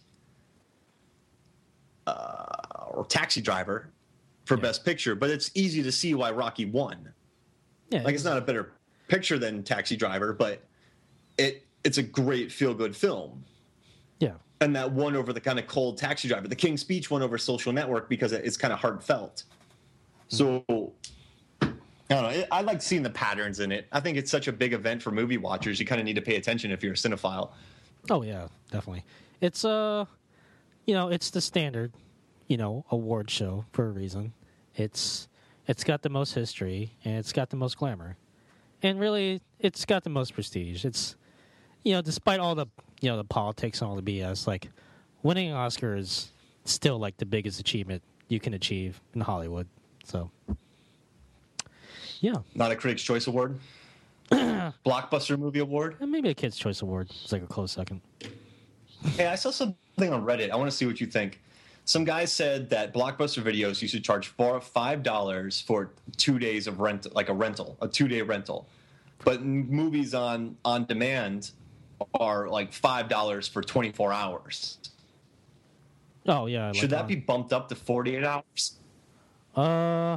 uh, or Taxi Driver for Yeah. Best Picture, but it's easy to see why Rocky won. yeah. Like, it's not a better picture than Taxi Driver, but it it's a great feel-good film. Yeah, And that won over the kind of cold Taxi Driver. The King's Speech won over Social Network because it's kind of heartfelt. So, I don't know. I like seeing the patterns in it. I think it's such a big event for movie watchers. You kind of need to pay attention if you're a cinephile. Oh yeah, definitely. It's uh, you know, it's the standard, you know, award show for a reason. It's it's got the most history and it's got the most glamour, and really, it's got the most prestige. It's, you know, despite all the you know the politics and all the B S, like winning an Oscar is still like the biggest achievement you can achieve in Hollywood. So, yeah, Not a Critics' Choice Award. Blockbuster Movie Award. and maybe a Kids' Choice Award. It's like a close second. Hey, I saw something on Reddit. I want to see what you think. Some guy said that Blockbuster Videos used to charge four, five dollars for two days of rent, like a rental, a two-day rental. But m- movies on on demand are like five dollars for twenty-four hours. Oh yeah, Should like that on- be bumped up to forty-eight hours? Uh,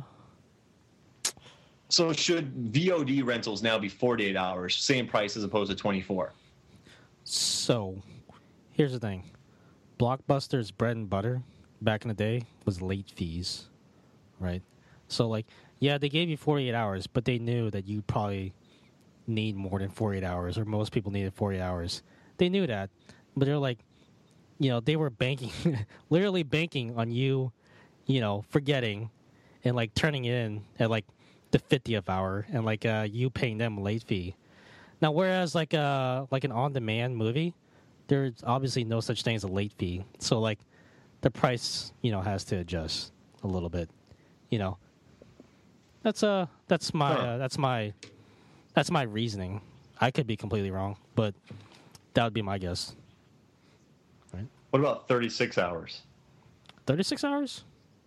So should V O D rentals now be forty-eight hours, same price as opposed to twenty-four? so here's the thing. Blockbuster's bread and butter back in the day was late fees, right? So like, yeah, they gave you forty-eight hours, but they knew that you probably need more than forty-eight hours, or most people needed forty hours. They knew that, but they're like, you know, they were banking, literally banking on you, you know, forgetting and like turning it in at like the fiftieth hour and like uh, you paying them a late fee. Now, whereas like uh like an on-demand movie, there's obviously no such thing as a late fee. So like the price, you know, has to adjust a little bit. You know, that's uh that's my Huh. uh, that's my that's my reasoning. I could be completely wrong, but that would be my guess. Right? What about thirty-six hours? thirty-six hours?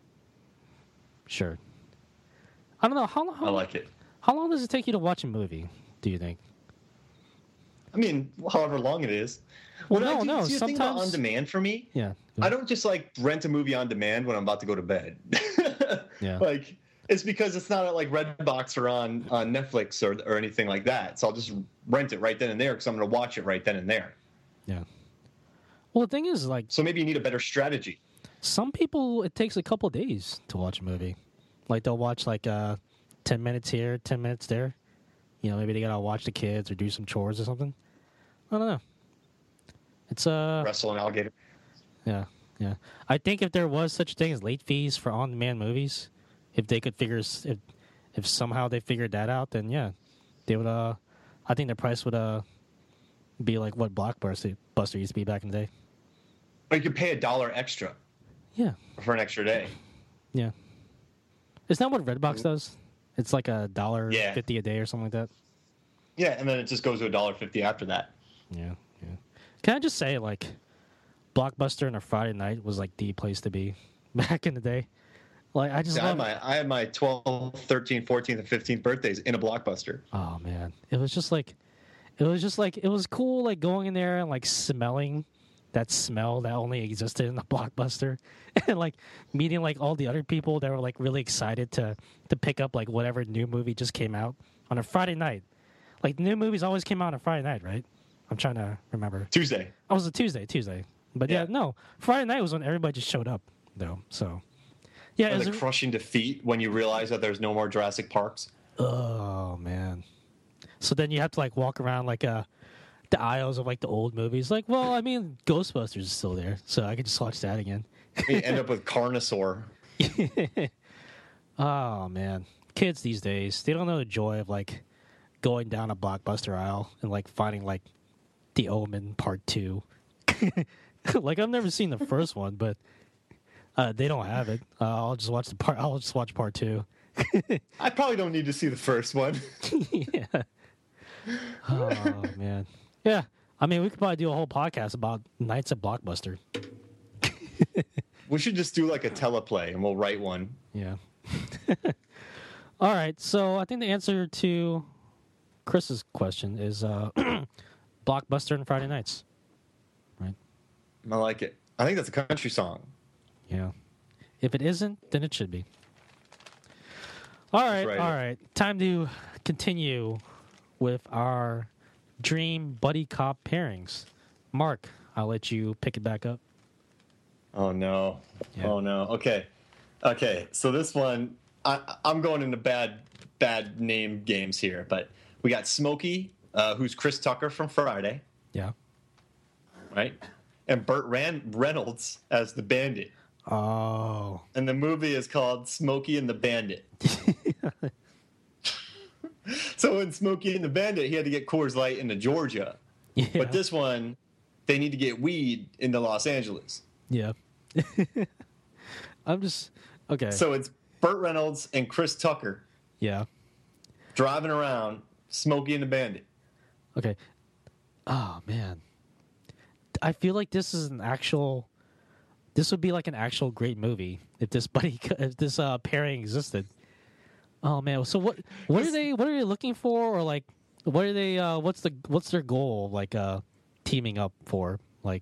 Sure. I don't know how long. I like it. How long does it take you to watch a movie? Do you think? I mean, however long it is. Well, When I no, do, no. see, the thing about Sometimes on demand for me, Yeah. I don't just like rent a movie on demand when I'm about to go to bed. Yeah. Like it's because it's not at like Redbox or on on Netflix or or anything like that. So I'll just rent it right then and there because I'm going to watch it right then and there. Yeah. Well, the thing is, like, So maybe you need a better strategy. some people, it takes a couple days to watch a movie. Like, they'll watch, like, uh, ten minutes here, ten minutes there. You know, maybe they gotta watch the kids or do some chores or something. I don't know. It's, uh... Wrestle an alligator. Yeah, yeah. I think if there was such a thing as late fees for on-demand movies, if they could figure... If, if somehow they figured that out, then, yeah. They would, uh... I think the price would, uh... be like what Blockbuster Buster used to be back in the day. Or you could pay a dollar extra Yeah, for an extra day. yeah. Isn't that what Redbox does? It's like a dollar Yeah. fifty a day or something like that. Yeah, and then it just goes to a dollar fifty after that. Yeah, yeah. Can I just say, like, Blockbuster on a Friday night was like the place to be back in the day. Like, I just Yeah, I, had love. my, I had my twelfth, thirteenth, fourteenth, and fifteenth birthdays in a Blockbuster. Oh man, it was just like, it was just like it was cool, like going in there and like smelling that smell that only existed in the Blockbuster, and like meeting like all the other people that were like really excited to to pick up like whatever new movie just came out on a Friday night. Like new movies always came out on a Friday night, right? I'm trying to remember. Tuesday. Oh, it was a Tuesday, Tuesday. But yeah, Yeah. no, Friday night was when everybody just showed up, though. So yeah, it And was the a- crushing defeat when you realize that there's no more Jurassic Parks. oh man. So then you have to like walk around like uh the aisles of like the old movies. Like, well, I mean, Ghostbusters is still there, so I could just watch that again. You end up with Carnosaur. Oh man, kids these days, they don't know the joy of like going down a Blockbuster aisle and like finding like The Omen Part Two. Like I've never seen the first one, but uh, they don't have it. Uh, I'll just watch the part. I'll just watch Part Two. I probably don't need to see the first one. Yeah. Oh man. Yeah. I mean, we could probably do a whole podcast about Nights at Blockbuster. We should just do like a teleplay and we'll write one. Yeah. All right. So I think the answer to Chris's question is uh, Blockbuster and Friday nights. Right. I like it. I think that's a country song. Yeah. If it isn't, then it should be. All right. right. All right. Time to continue with our dream buddy cop pairings. Mark, I'll let you pick it back up. Oh no. Yeah. Oh no. Okay. Okay. So this one, I, I'm going into bad, bad name games here, but we got Smokey, uh, who's Chris Tucker from Friday, Yeah. right? And Burt Ran- Reynolds as the Bandit. Oh. And the movie is called Smokey and the Bandit. So in Smokey and the Bandit, he had to get Coors Light into Georgia. Yeah. But this one, they need to get weed into Los Angeles. Yeah. I'm just okay. So it's Burt Reynolds and Chris Tucker yeah. driving around Smokey and the Bandit. Okay. Oh man. I feel like this is an actual this would be like an actual great movie if this buddy if this uh pairing existed. Oh man. So what what are they what are they looking for, or like what are they uh what's the what's their goal, like uh teaming up for? Like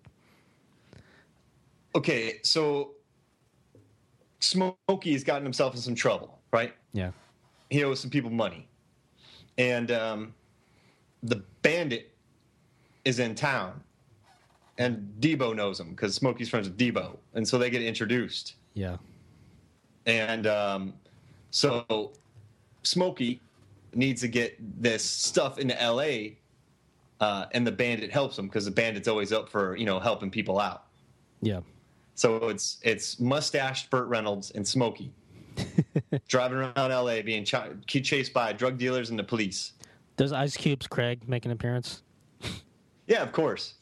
Okay, so Smokey's gotten himself in some trouble, right? yeah. He owes some people money. And um, the Bandit is in town. And Debo knows him because Smokey's friends with Debo. And so they get introduced. Yeah. And um, so Smokey needs to get this stuff into L A, uh, and the Bandit helps him because the Bandit's always up for, you know, helping people out. Yeah. So it's it's mustached Burt Reynolds and Smokey driving around L A being ch- chased by drug dealers and the police. Does Ice Cube's Craig make an appearance? Yeah, of course.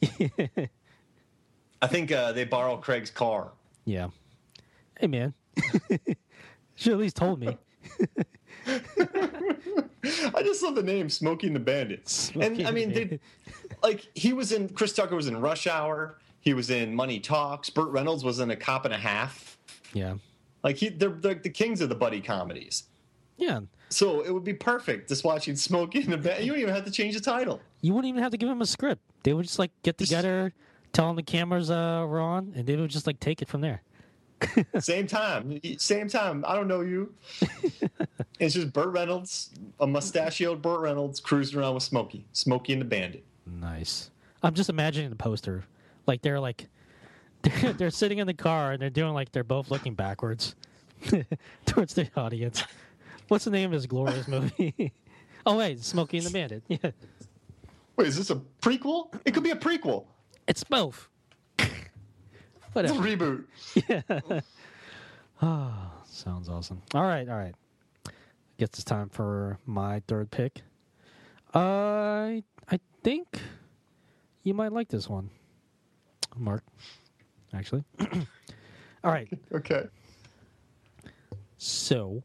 I think uh, they borrow Craig's car. Yeah. Hey man. Should at least told me. I just love the name Smokey and the Bandit. Smokey And I and mean, the they, like he was in Chris Tucker was in Rush Hour. He was in Money Talks. Burt Reynolds was in A Cop and a Half. Yeah. Like he, they're, they're the kings of the buddy comedies. Yeah. So it would be perfect just watching Smokey in the Bandit. You don't even have to change the title. You wouldn't even have to give him a script. They would just like get together, tell them the cameras uh, were on, and they would just like take it from there. Same time, same time. I don't know you. It's just Burt Reynolds, a mustachioed Burt Reynolds cruising around with Smokey, Smokey and the Bandit. Nice. I'm just imagining the poster. Like they're like they're, they're sitting in the car and they're doing like they're both looking backwards towards the audience. What's the name of this glorious movie? Oh wait, Smokey and the Bandit. Yeah. Wait, is this a prequel? It could be a prequel. It's both. It's Whatever. a reboot. Yeah. Oh, sounds awesome. All right, all right. I guess it's time for my third pick. Uh, I think you might like this one, Mark. Actually. All right. Okay. So,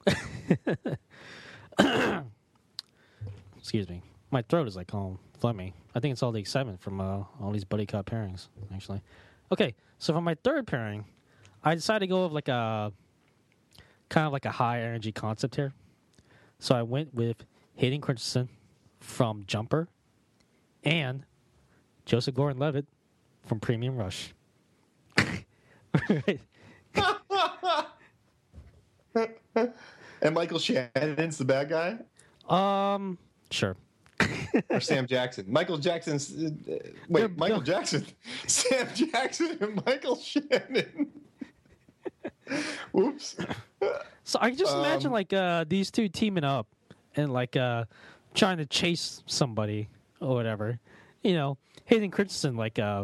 excuse me. My throat is like all phlegmy. I think it's all the excitement from uh, all these buddy cop pairings, actually. Okay, so for my third pairing, I decided to go with like a kind of like a high energy concept here. So I went with Hayden Christensen from Jumper and Joseph Gordon-Levitt from Premium Rush. Right. And Michael Shannon's the bad guy? Um, sure. Or Sam Jackson? Michael Jackson's. Uh, wait, They're- Michael Jackson. Sam Jackson and Michael Shannon. Whoops. So I can just imagine Um, like uh, these two teaming up and like uh, trying to chase somebody or whatever. You know, Hayden Christensen like uh,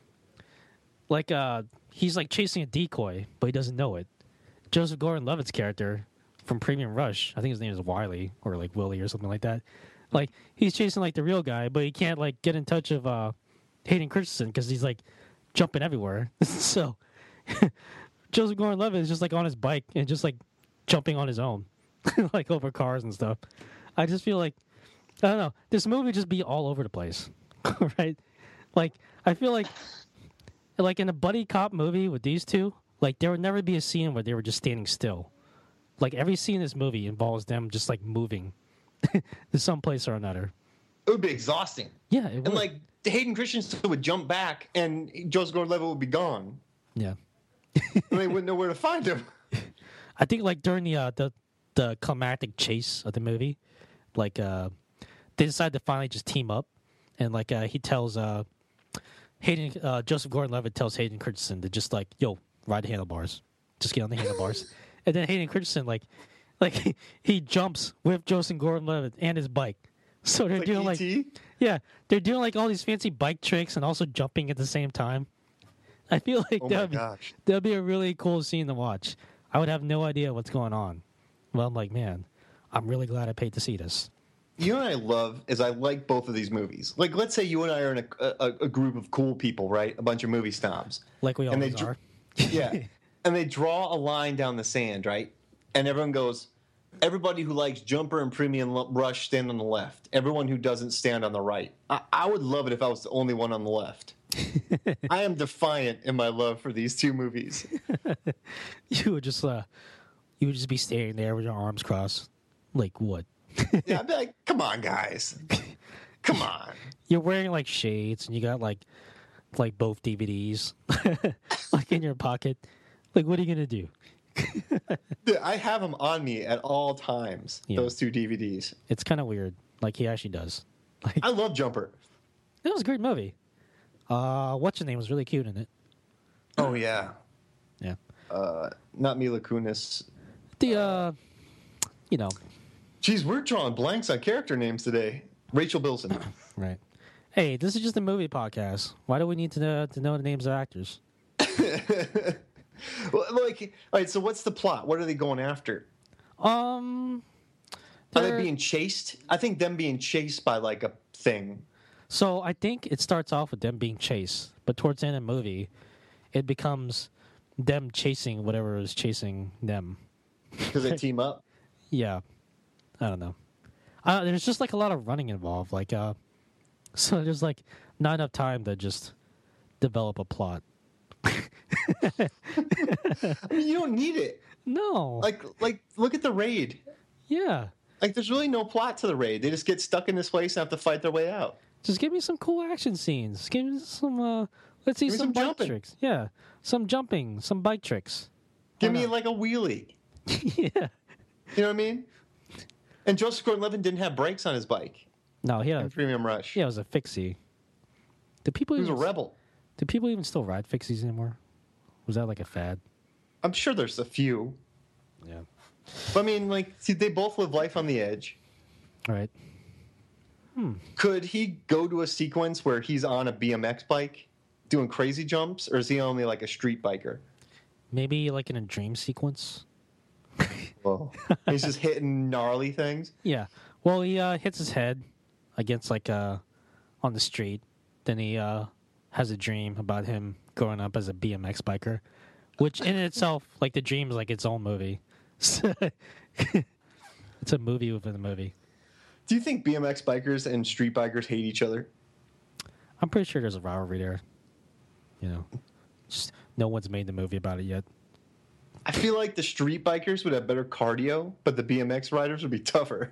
like uh, he's like chasing a decoy, but he doesn't know it. Joseph Gordon-Levitt's character from Premium Rush, I think his name is Wiley or like Willie or something like that. Like he's chasing like the real guy, but he can't like get in touch of uh, Hayden Christensen because he's like jumping everywhere. So Joseph Gordon-Levitt is just like on his bike and just like jumping on his own, like over cars and stuff. I just feel like I don't know. This movie would just be all over the place, right? Like I feel like like in a buddy cop movie with these two, like there would never be a scene where they were just standing still. Like every scene in this movie involves them just like moving to some place or another. It would be exhausting. Yeah, it And would. like Hayden Christensen would jump back and Joseph Gordon-Levitt would be gone. Yeah. And they wouldn't know where to find him. I think like during the uh, the the climactic chase of the movie, like uh, they decide to finally just team up, and like uh, he tells uh, Hayden uh, Joseph Gordon-Levitt tells Hayden Christensen to just like yo ride the handlebars, just get on the handlebars, and then Hayden Christensen like like he jumps with Joseph Gordon-Levitt and his bike, so they're Like doing like E T? yeah they're doing like all these fancy bike tricks and also jumping at the same time. I feel like Oh that my would be, gosh. that'd be a really cool scene to watch. I would have no idea what's going on. Well, I'm like, man, I'm really glad I paid to see this. You know what I love is I like both of these movies. Like, let's say you and I are in a, a, a group of cool people, right? A bunch of movie snobs. Like we And they always dr- are. Yeah. And they draw a line down the sand, right? And everyone goes, everybody who likes Jumper and Premium L- Rush stand on the left. Everyone who doesn't stand on the right. I, I would love it if I was the only one on the left. I am defiant in my love for these two movies. You would just, uh, you would just be standing there with your arms crossed, like what? Yeah, I'd be like, come on, guys. Come on. You're wearing like shades and you got like, like both D V Ds, like in your pocket. Like, what are you gonna do? Dude, I have them on me at all times, Yeah. those two D V Ds. It's kind of weird. Like he actually does. Like I love Jumper. it was a great movie. Uh, what's your name was really cute in it. Oh, yeah. Yeah. Uh, not Mila Kunis. The uh, you know, Geez, we're drawing blanks on character names today. Rachel Bilson. right. Hey, this is just a movie podcast. Why do we need to know, to know the names of actors? Well, like, all right, so what's the plot? What are they going after? Um, Are they they're- being chased? I think them being chased by, like, a thing. So I think it starts off with them being chased, but towards the end of the movie, it becomes them chasing whatever is chasing them. Because they team up. Yeah, I don't know. Uh, there's just like a lot of running involved. Like, uh, so there's like not enough time to just develop a plot. I mean, you don't need it. No. Like, like, look at the raid. yeah. Like, there's really no plot to the raid. They just get stuck in this place and have to fight their way out. Just give me some cool action scenes. Give me some. Uh, let's see Give me some, some bike jumping. tricks. Yeah, some jumping, some bike tricks. Give Why me not? like a wheelie. yeah. You know what I mean? And Joseph Gordon-Levitt didn't have brakes on his bike No, he had. in A, Premium Rush. yeah, it was a fixie. Do people He was a even, rebel. do people even still ride fixies anymore? Was that like a fad? I'm sure there's a few. Yeah. But I mean, like, see, they both live life on the edge. All right. Could he go to a sequence where he's on a B M X bike doing crazy jumps, or is he only like a street biker? Maybe like in a dream sequence. Whoa. He's just hitting gnarly things. Yeah. Well, he uh, hits his head against like uh on the street. Then he uh has a dream about him growing up as a B M X biker, which in itself, like the dream is like its own movie. It's a movie within a movie. Do you think B M X bikers and street bikers hate each other? I'm pretty sure there's a rivalry there. You know, just no one's made the movie about it yet. I feel like the street bikers would have better cardio, but the B M X riders would be tougher.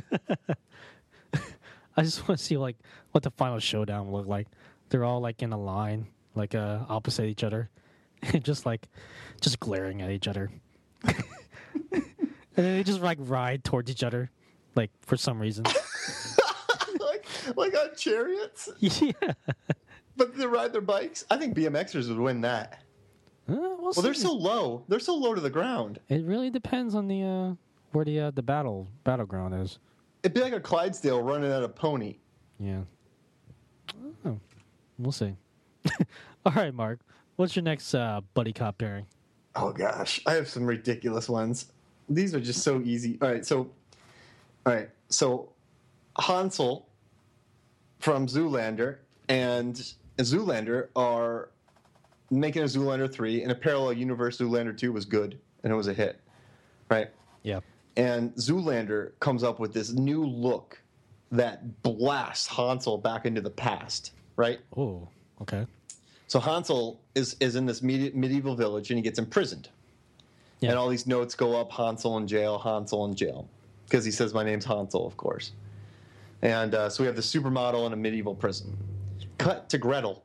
I just want to see like what the final showdown will look like. They're all like in a line, like uh, opposite each other, and just like just glaring at each other, and then they just like ride towards each other, like for some reason. like, like on chariots, yeah. but they ride their bikes. I think B M Xers would win that. Uh, we'll Well, they're see. so low. They're so low to the ground. It really depends on the uh, where the uh, the battle battleground is. It'd be like a Clydesdale running at a pony. Yeah. Oh, we'll see. All right, Mark. What's your next uh, buddy cop pairing? Oh gosh, I have some ridiculous ones. These are just so easy. All right, so, all right, so Hansel from Zoolander and Zoolander are making a Zoolander three, and a parallel universe Zoolander two was good, and it was a hit, right? Yeah. And Zoolander comes up with this new look that blasts Hansel back into the past, right? Oh, okay. So Hansel is, is in this medi- medieval village, and he gets imprisoned. Yeah. And all these notes go up, Hansel in jail, Hansel in jail. Because he says, my name's Hansel, of course. And uh, so we have the supermodel in a medieval prison. Cut to Gretel,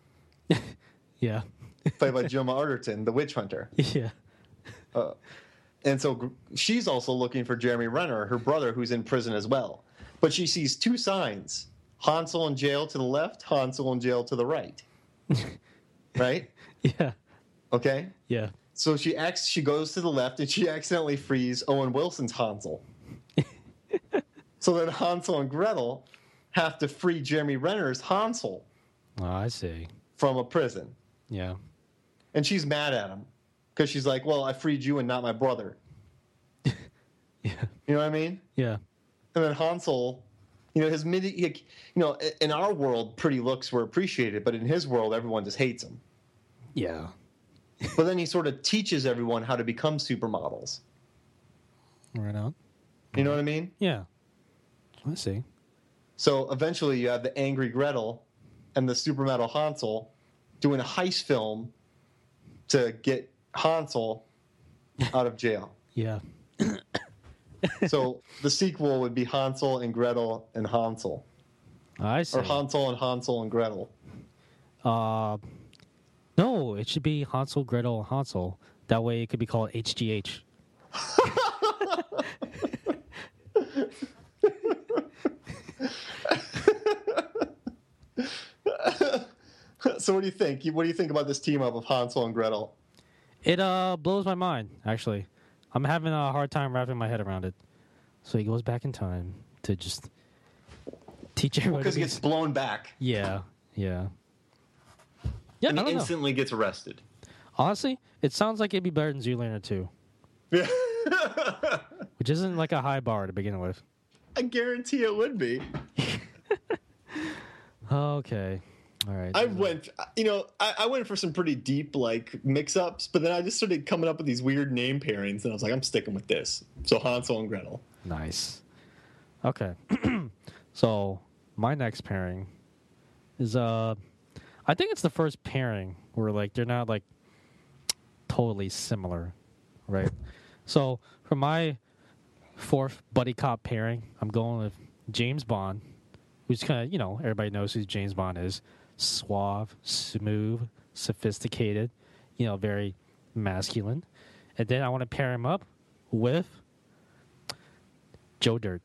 Yeah. played by Gemma Arterton, the witch hunter. Yeah. Uh, and so Gr- she's also looking for Jeremy Renner, her brother, who's in prison as well. But she sees two signs, Hansel in jail to the left, Hansel in jail to the right. Right? Yeah. Okay? Yeah. So she acts, she goes to the left, and she accidentally frees Owen Wilson's Hansel. So then Hansel and Gretel have to free Jeremy Renner's Hansel Oh, I see. from a prison. Yeah. And she's mad at him because she's like, well, I freed you and not my brother. Yeah. You know what I mean? Yeah. And then Hansel, you know, his midi, he, you know, in our world, pretty looks were appreciated, but in his world, everyone just hates him. Yeah. But then he sort of teaches everyone how to become supermodels. Right on. You know what I mean? Yeah. I see. So eventually you have the angry Gretel and the supermodel Hansel doing a heist film to get Hansel out of jail. Yeah. So the sequel would be Hansel and Gretel and Hansel. I see. Or Hansel and Hansel and Gretel. Uh, no, it should be Hansel, Gretel, and Hansel. That way it could be called H G H. So what do you think? What do you think about this team up of Hansel and Gretel? It uh blows my mind, actually. I'm having a hard time wrapping my head around it. So he goes back in time to just teach everybody. Because to he be- gets blown back. Yeah, yeah. Yeah, And I he don't know. instantly gets arrested. Honestly, it sounds like it'd be better than Zoolander two, Yeah. which isn't like a high bar to begin with. I guarantee it would be. Okay. All right. I went, you know, I, I went for some pretty deep like mix-ups, but then I just started coming up with these weird name pairings, and I was like, I'm sticking with this. So Hansel and Gretel. Nice. Okay. So my next pairing is uh I think it's the first pairing where like they're not like totally similar, right? So for my fourth buddy cop pairing, I'm going with James Bond, who's kind of, you know, everybody knows who James Bond is. Suave, smooth, sophisticated, you know, very masculine. And then I want to pair him up with Joe Dirt.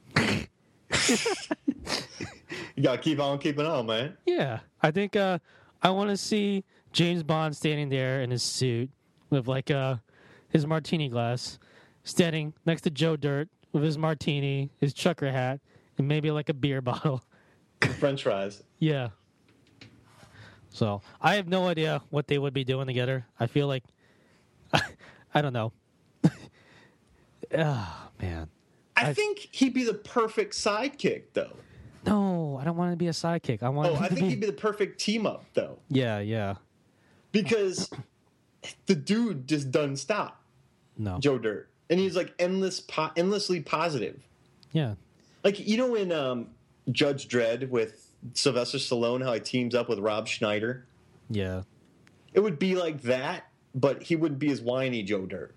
You gotta keep on keeping on, man. Yeah, I think uh, I want to see James Bond standing there in his suit with like uh, his martini glass, standing next to Joe Dirt with his martini, his trucker hat, and maybe like a beer bottle. French fries. Yeah. So I have no idea what they would be doing together. I feel like I don't know. Oh man. I, I- think he'd be the perfect sidekick, though. No, I don't want to be a sidekick. I want. Oh, him I to think be... he'd be the perfect team up, though, Yeah, yeah. because the dude just doesn't stop. No. Joe Dirt, and he's like endless, po- endlessly positive. Yeah. Like, you know, in um, Judge Dredd with Sylvester Stallone, how he teams up with Rob Schneider. Yeah. It would be like that, but he wouldn't be as whiny Joe Dirt.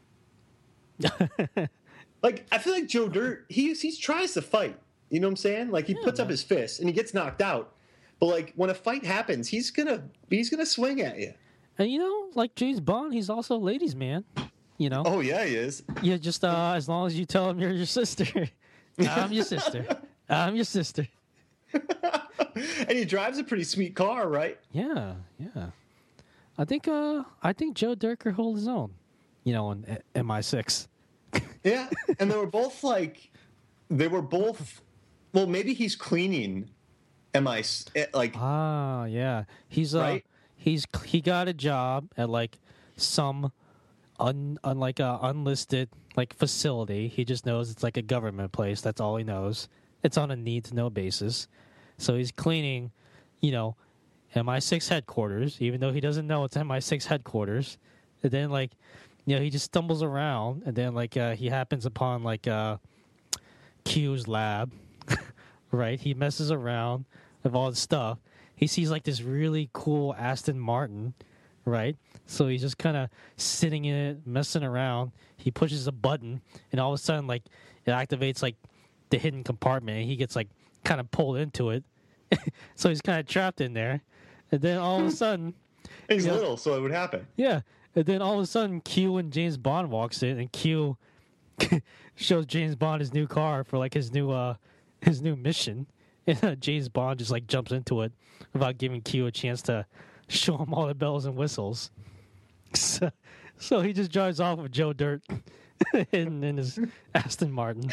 Like, I feel like Joe Dirt, he he tries to fight. You know what I'm saying? Like, he Yeah, puts up man. his fist and he gets knocked out. But like, when a fight happens, he's gonna he's gonna swing at you. And you know, like James Bond, he's also a ladies' man. You know. Oh yeah, he is. Yeah, just uh, as long as you tell him you're your sister. I'm your sister. I'm your sister. And he drives a pretty sweet car, right? Yeah, yeah. I think uh, I think Joe Dirt could hold his own. You know, in M I six. Yeah, and they were both like, they were both. Well, maybe he's cleaning. M I like Ah, yeah. He's uh, Right? he's he got a job at like some un, un like a unlisted like facility. He just knows it's like a government place. That's all he knows. It's on a need to know basis. So he's cleaning, you know, M I six headquarters, even though he doesn't know it's M I six headquarters. And then like, you know, he just stumbles around, and then like uh, he happens upon like uh, Q's lab, right? He messes around with all the stuff. He sees like this really cool Aston Martin, right? So he's just kind of sitting in it, messing around. He pushes a button, and all of a sudden, like it activates like the hidden compartment, and he gets like kind of pulled into it. So he's kind of trapped in there, and then all of a sudden, he's Yeah. little, so it would happen. yeah, and then all of a sudden, Q and James Bond walks in, and Q shows James Bond his new car for like his new uh his new mission, and uh, James Bond just like jumps into it without giving Q a chance to show him all the bells and whistles. So, so he just drives off with Joe Dirt in, in his Aston Martin.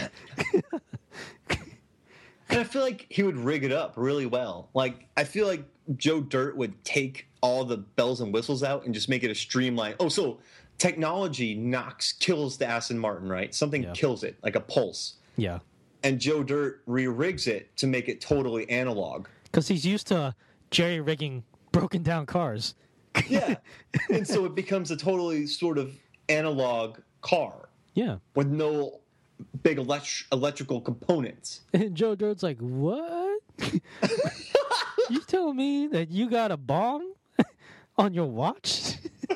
And I feel like he would rig it up really well. Like, I feel like Joe Dirt would take all the bells and whistles out and just make it a streamline. Oh, so technology knocks, kills the Aston Martin, right? Something Yeah. kills it, like a pulse. Yeah, And Joe Dirt re-rigs it to make it totally analog. because he's used to jerry rigging broken down cars. Yeah. And so it becomes a totally sort of analog car Yeah. with no big elect- electrical components. And Joe Dirt's like, what? You telling me that you got a bomb on your watch?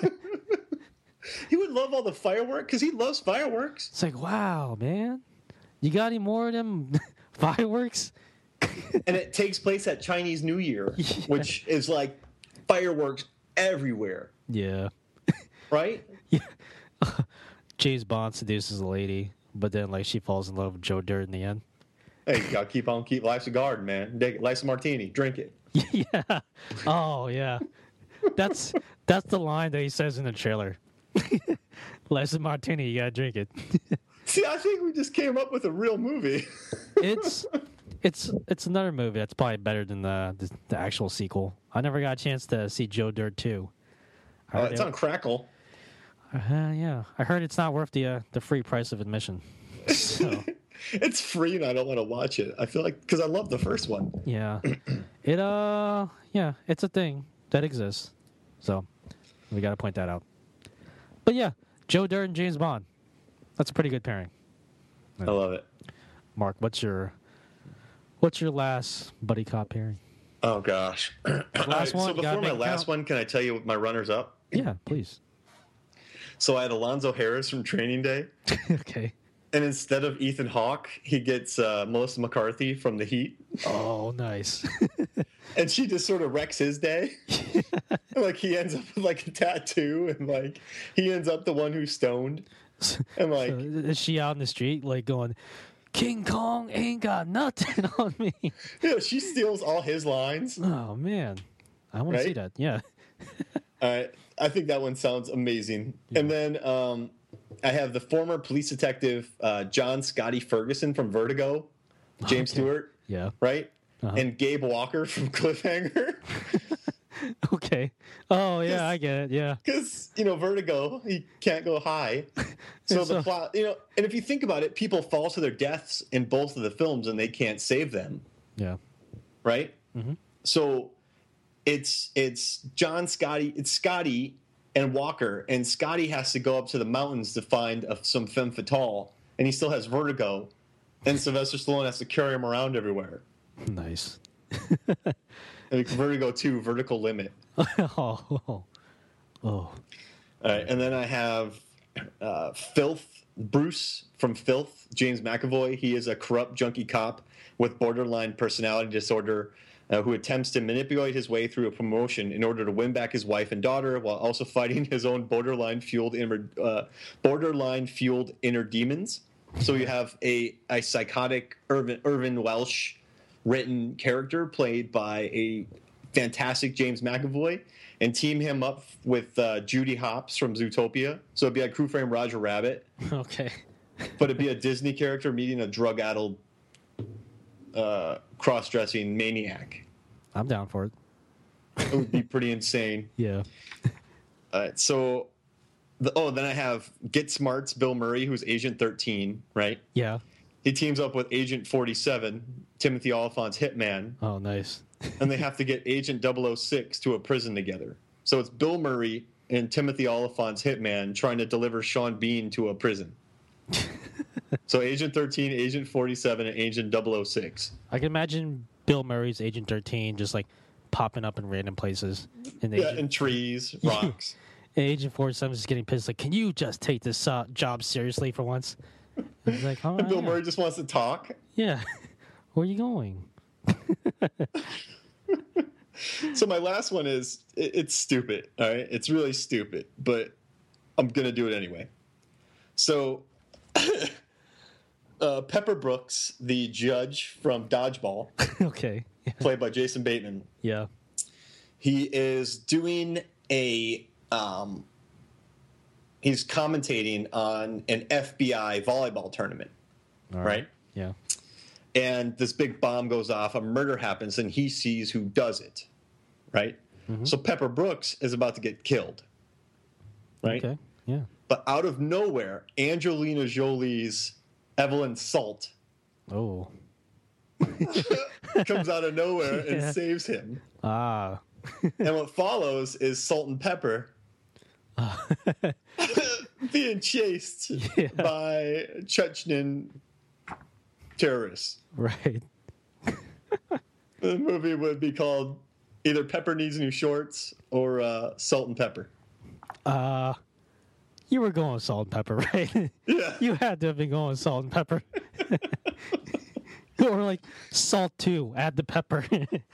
He would love all the fireworks because he loves fireworks. It's like, wow, man. You got any more of them fireworks? And it takes place at Chinese New Year, Yeah. which is like fireworks everywhere, Yeah. right? James Bond seduces a lady, but then like she falls in love with Joe Dirt in the end. Hey, you gotta keep on keep. Life's a garden, man. Dig it. Life's a martini. Drink it. Yeah. Oh yeah. That's that's the line that he says in the trailer. Life's a martini, you gotta drink it. See, I think we just came up with a real movie. It's it's it's another movie that's probably better than the the, the actual sequel. I never got a chance to see Joe Dirt two. I Uh, heard it's it- on Crackle. Uh, yeah, I heard it's not worth the uh, the free price of admission. So It's free, and I don't want to watch it. I feel like because I love the first one. yeah, it uh yeah, it's a thing that exists. So we got to point that out. But yeah, Joe Dirt and James Bond. That's a pretty good pairing. I love it. Mark, what's your what's your last buddy cop pairing? Oh gosh. Last Alright, one, So you gotta before my make it last count. one, can I tell you my runners up? Yeah, please. So I had Alonzo Harris from Training Day, Okay. and instead of Ethan Hawke, he gets uh, Melissa McCarthy from The Heat, Oh, nice. and she just sort of wrecks his day. Like he ends up with like a tattoo, and like he ends up the one who's stoned, and like So, is she out in the street like going, King Kong ain't got nothing on me? you know, she steals all his lines. Oh man, I want to see Right? that. Yeah. All right, I think that one sounds amazing. And then um, I have the former police detective uh, John Scotty Ferguson from Vertigo, James Okay. Stewart, Yeah. right? Uh-huh. And Gabe Walker from Cliffhanger. Okay. Oh yeah, Yes. I get it. Yeah. Because, you know, Vertigo, he can't go high. So And the so- plot, you know, and if you think about it, people fall to their deaths in both of the films and they can't save them, Yeah. right? Mhm. So it's it's John Scotty, it's Scotty and Walker, and Scotty has to go up to the mountains to find a, some femme fatale, and he still has vertigo, and Sylvester Stallone has to carry him around everywhere. Nice. And it's Vertigo two, Vertical Limit. oh. Oh. Oh. All right, and then I have uh, Filth, Bruce from Filth, James McAvoy. He is a corrupt junkie cop with borderline personality disorder uh, who attempts to manipulate his way through a promotion in order to win back his wife and daughter while also fighting his own borderline fueled inner, uh, borderline fueled inner demons. So you have a, a psychotic Irvin, Irvin Welsh written character played by a fantastic James McAvoy, and team him up with uh, Judy Hopps from Zootopia. So it'd be like Who Framed Roger Rabbit, Okay. but it'd be a Disney character meeting a drug-addled, uh, cross-dressing maniac. I'm down for it. It would be pretty insane. Yeah. All right, so, the, oh, then I have Get Smart's Bill Murray, who's Agent thirteen, right? Yeah. He teams up with Agent forty-seven, Timothy Oliphant's hitman, Oh, nice. and they have to get Agent double oh six to a prison together. So it's Bill Murray and Timothy Oliphant's hitman trying to deliver Sean Bean to a prison. So Agent thirteen, Agent forty-seven, and Agent double oh six. I can imagine Bill Murray's Agent thirteen just like popping up in random places. And Yeah, Agent, and trees, rocks. and Agent forty-seven is just getting pissed. Like, can you just take this uh, job seriously for once? And he's like, oh, And Bill yeah. Murray just wants to talk. Yeah. Where are you going? So my last one is, it, it's stupid, all right? It's really stupid, but I'm going to do it anyway. So uh, Pepper Brooks, the judge from Dodgeball, Okay. Yeah. played by Jason Bateman, Yeah. he is doing a um, he's commentating on an F B I volleyball tournament, All right? Yeah. And this big bomb goes off, a murder happens, and he sees who does it, right? Mm-hmm. So Pepper Brooks is about to get killed, right? Okay. Yeah. But out of nowhere, Angelina Jolie's Evelyn Salt Oh. comes out of nowhere Yeah. and saves him. Ah. And what follows is Salt and Pepper being chased Yeah. by Chechen terrorists. Right. The movie would be called either Pepper Needs New Shorts or uh, Salt and Pepper. Uh, you were going salt and pepper, right? Yeah. You had to have been going salt and pepper. Or like salt two, add the pepper.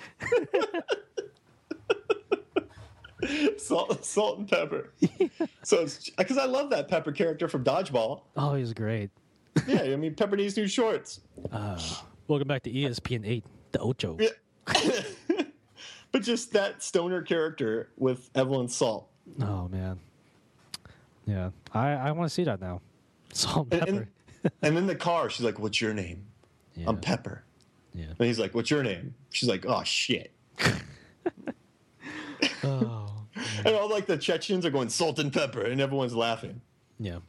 Salt, salt and Pepper. So it's because I love that Pepper character from Dodgeball. Oh, he's great. Yeah, I mean Pepper Needs New Shorts. Uh, welcome back to E S P N eight, the Ocho. Yeah. But just that stoner character with Evelyn Salt. Oh man. Yeah, I I want to see that now. Salt and And, pepper. and, and in the car, she's like, "What's your name?" yeah. I'm Pepper. Yeah. And he's like, "What's your name?" She's like, "Oh shit." Oh. And all like the Chechens are going Salt and Pepper, and everyone's laughing. Yeah.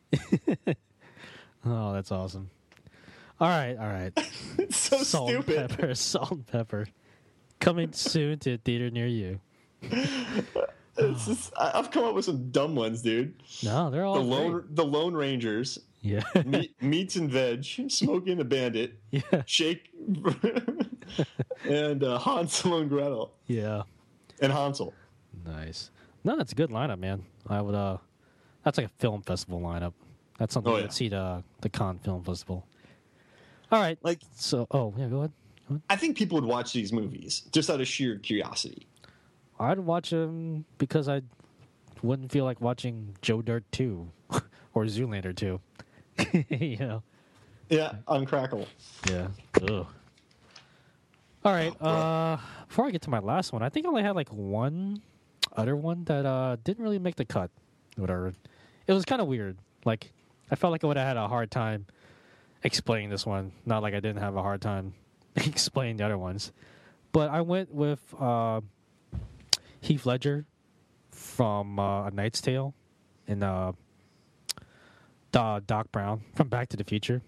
Oh, that's awesome. All right, all right. It's so Salt stupid. and pepper, salt and pepper. Coming soon to a theater near you. It's just, I- I've come up with some dumb ones, dude. No, they're all The great. lone, the Lone Rangers, Yeah. meat, meats and veg, Smoking the Bandit, Yeah. Shake, and uh, Hansel and Gretel Yeah. and Hansel. Nice. No, that's a good lineup, man. I would. uh That's like a film festival lineup. That's something Oh, you yeah. would see the the Cannes Film Festival. All right. Like, So, oh yeah, go ahead. Go ahead. I think people would watch these movies just out of sheer curiosity. I'd watch them because I wouldn't feel like watching Joe Dirt two or Zoolander two. You know. Yeah, on Crackle. Yeah. Ugh. All right. Uh, before I get to my last one, I think I only had like one other one that uh didn't really make the cut. Whatever. It was kind of weird. Like I felt like I would have had a hard time explaining this one. Not like I didn't have a hard time explaining the other ones. But I went with uh, Heath Ledger from uh, A Knight's Tale and uh, Do- Doc Brown from Back to the Future.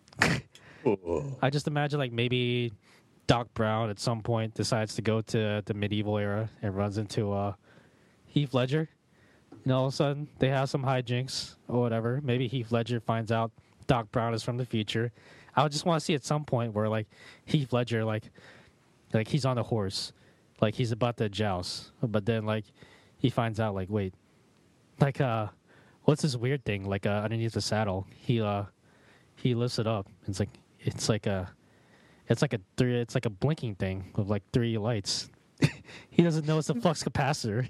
I just imagine like maybe Doc Brown at some point decides to go to the medieval era and runs into uh, Heath Ledger. And all of a sudden they have some hijinks or whatever. Maybe Heath Ledger finds out Doc Brown is from the future. I would just want to see at some point where like Heath Ledger like like he's on a horse, like he's about to joust, but then like he finds out like wait, like uh, what's this weird thing like uh, underneath the saddle? He uh he lifts it up. It's like it's like a it's like a three it's like a blinking thing with like three lights. He doesn't know it's a flux capacitor.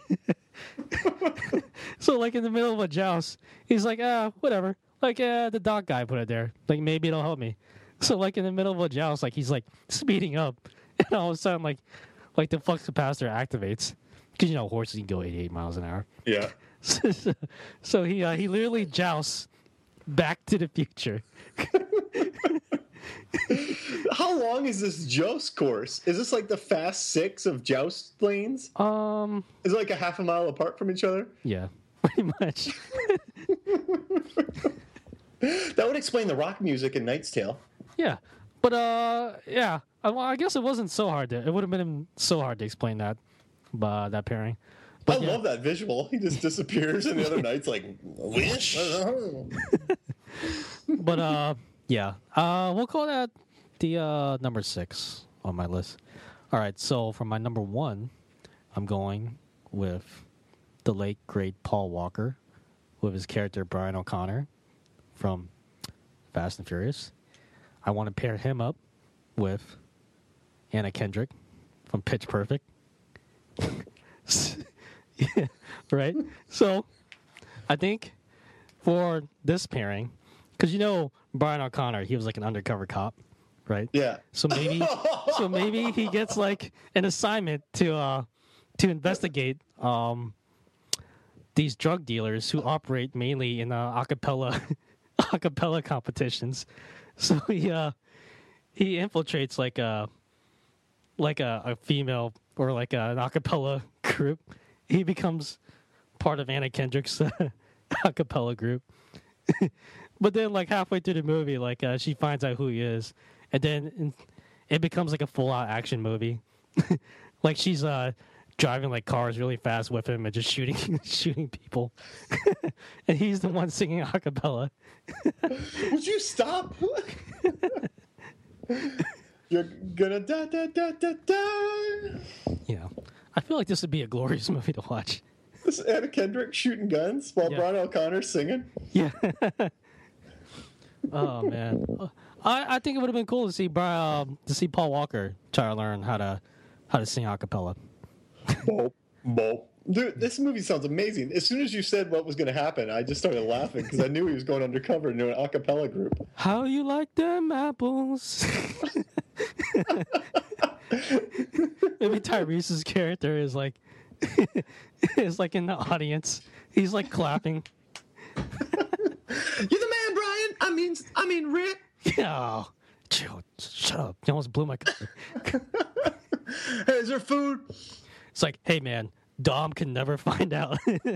So like in the middle of a joust, he's like, ah, whatever. Like uh, the dock guy put it there. Like maybe it'll help me. So like in the middle of a joust, like he's like speeding up, and all of a sudden like like the flux capacitor activates because you know horses can go eighty-eight miles an hour. Yeah. so, so he uh, he literally jousts back to the future. How long is this joust course? Is this like the fast six of joust lanes? Um. Is it like a half a mile apart from each other? Yeah. Pretty much. That would explain the rock music in Knight's Tale. Yeah. But uh, yeah. I, well, I guess it wasn't so hard to. It would have been so hard to explain that, uh, that pairing. But I yeah. love that visual. He just disappears, and the other knight's like, "Wish." But uh, yeah. Uh, we'll call that the uh number six on my list. All right. So for my number one, I'm going with the late great Paul Walker, with his character Brian O'Connor from Fast and Furious. I want to pair him up with Anna Kendrick from Pitch Perfect. Yeah, right? So I think for this pairing, because you know Brian O'Connor, he was like an undercover cop, right? Yeah. So maybe, so maybe he gets like an assignment to uh, to investigate um, these drug dealers who operate mainly in uh, acapella acapella competitions. So he uh, he infiltrates like a like a, a female or like a, an acapella group. He becomes part of Anna Kendrick's uh, acapella group. But then, like halfway through the movie, like uh, she finds out who he is, and then it becomes like a full-out action movie. Like she's uh, driving like cars really fast with him and just shooting shooting people, and he's the one singing acapella. Would you stop? You're gonna da da da da da. Yeah, I feel like this would be a glorious movie to watch. This is Anna Kendrick shooting guns while Yeah. Brian O'Connor singing. Yeah. Oh man, I, I think it would have been cool to see Bri- um, to see Paul Walker try to learn how to how to sing a cappella. Boop, boop. Dude, this movie sounds amazing. As soon as you said what was going to happen, I just started laughing because I knew he was going undercover into an a cappella group. How you like them apples? Maybe Tyrese's character is like is like in the audience. He's like clapping. You're the man, Brian. I mean, I mean, Rick. Yeah. Chill. Shut up. You almost blew my cover. Hey, is there food? It's like, hey man, Dom can never find out.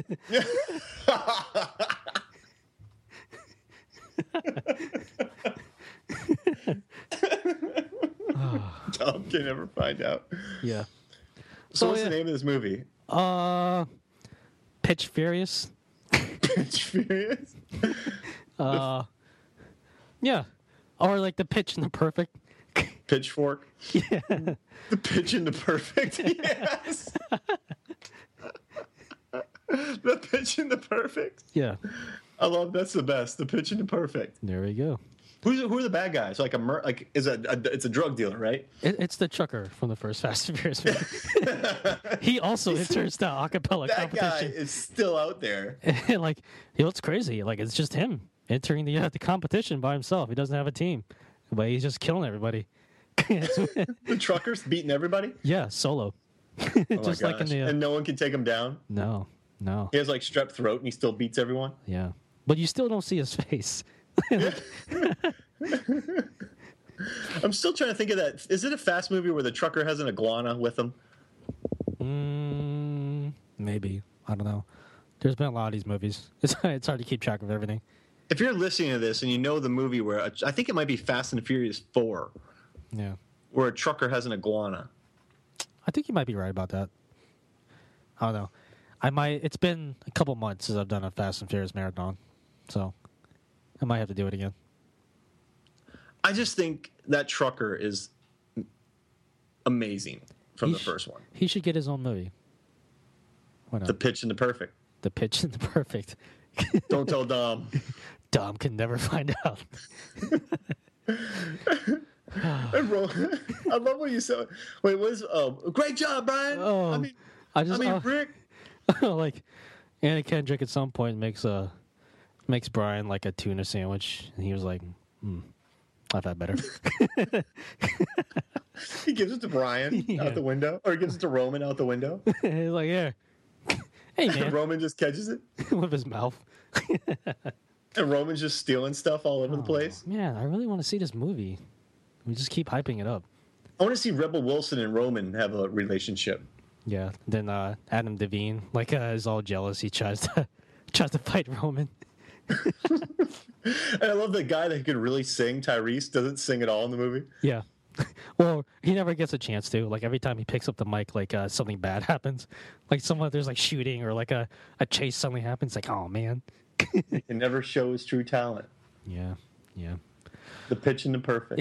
Tom can never find out. Yeah. So, So, what's yeah. the name of this movie? Uh, Pitch Furious. Pitch Furious. Uh, yeah, or like the Pitch and the Perfect. Pitch pitchfork. Yeah. The pitch into perfect. Yes. The pitch into perfect. Yeah. I love that's the best. The pitch into perfect. There we go. Who's who are the bad guys? Like a mur- like is a, a it's a drug dealer, right? It, it's the trucker from the first Fast and Furious movie. He also enters the acapella That guy competition. is still out there. And like, you know, it's crazy. Like, it's just him entering the uh, the competition by himself. He doesn't have a team, but he's just killing everybody. The trucker's beating everybody. Yeah, solo. Oh my Just like in gosh. the uh, and no one can take him down. no, no, He has like strep throat and he still beats everyone. yeah. But you still don't see his face. I'm still trying to think of that. Is it a Fast movie where the trucker has an iguana with him? Mm, maybe. I don't know. There's been a lot of these movies. It's it's hard to keep track of everything. If you're listening to this and you know the movie where a, I think it might be Fast and Furious four, Yeah, where a trucker has an iguana. I think you might be right about that. I don't know. I might. It's been a couple months since I've done a Fast and Furious marathon, so I might have to do it again. I just think that trucker is amazing from He the sh- first one. He should get his own movie. Why not? The The, pitch and the perfect. pitch and the perfect. Don't tell Dom. Dom can never find out. And Ro- I love what you said. Wait, what is? Oh, great job, Brian. Oh, I mean, I I just mean, uh, Rick. like Anna Kendrick at some point makes a makes Brian like a tuna sandwich, and he was like, hmm, "I've had better." He gives it to Brian Yeah. out the window, or he gives it to Roman out the window. He's like, "Yeah, hey man," Roman just catches it, with his mouth. and Roman's just stealing stuff all over the place. Man, I really want to see this movie. We just keep hyping it up. I want to see Rebel Wilson and Roman have a relationship. Yeah. Then uh, Adam Devine, like, uh, is all jealous. He tries to tries to fight Roman. And I love the guy that can really sing. Tyrese doesn't sing at all in the movie. Yeah. Well, he never gets a chance to. Like, every time he picks up the mic, like, uh, something bad happens. Like, someone, there's, like, shooting or, like, a, a chase suddenly happens. Like, oh, man. He can never show his true talent. Yeah. Yeah. The pitch and the perfect.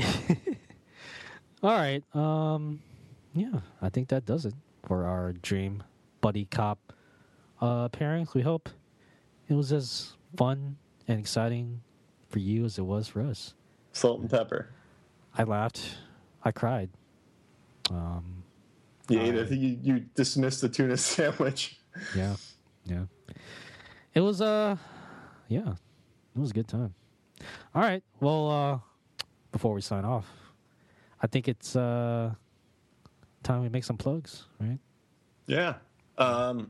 All right. Um, yeah, I think that does it for our dream buddy cop uh, pairings. We hope it was as fun and exciting for you as it was for us. Salt and pepper. I laughed. I cried. Um, You Uh, ate it. You, you dismissed the tuna sandwich. yeah, yeah. It was uh, yeah, it was a good time. All right. Well, uh, before we sign off, I think it's uh, time we make some plugs, right? Yeah. Um,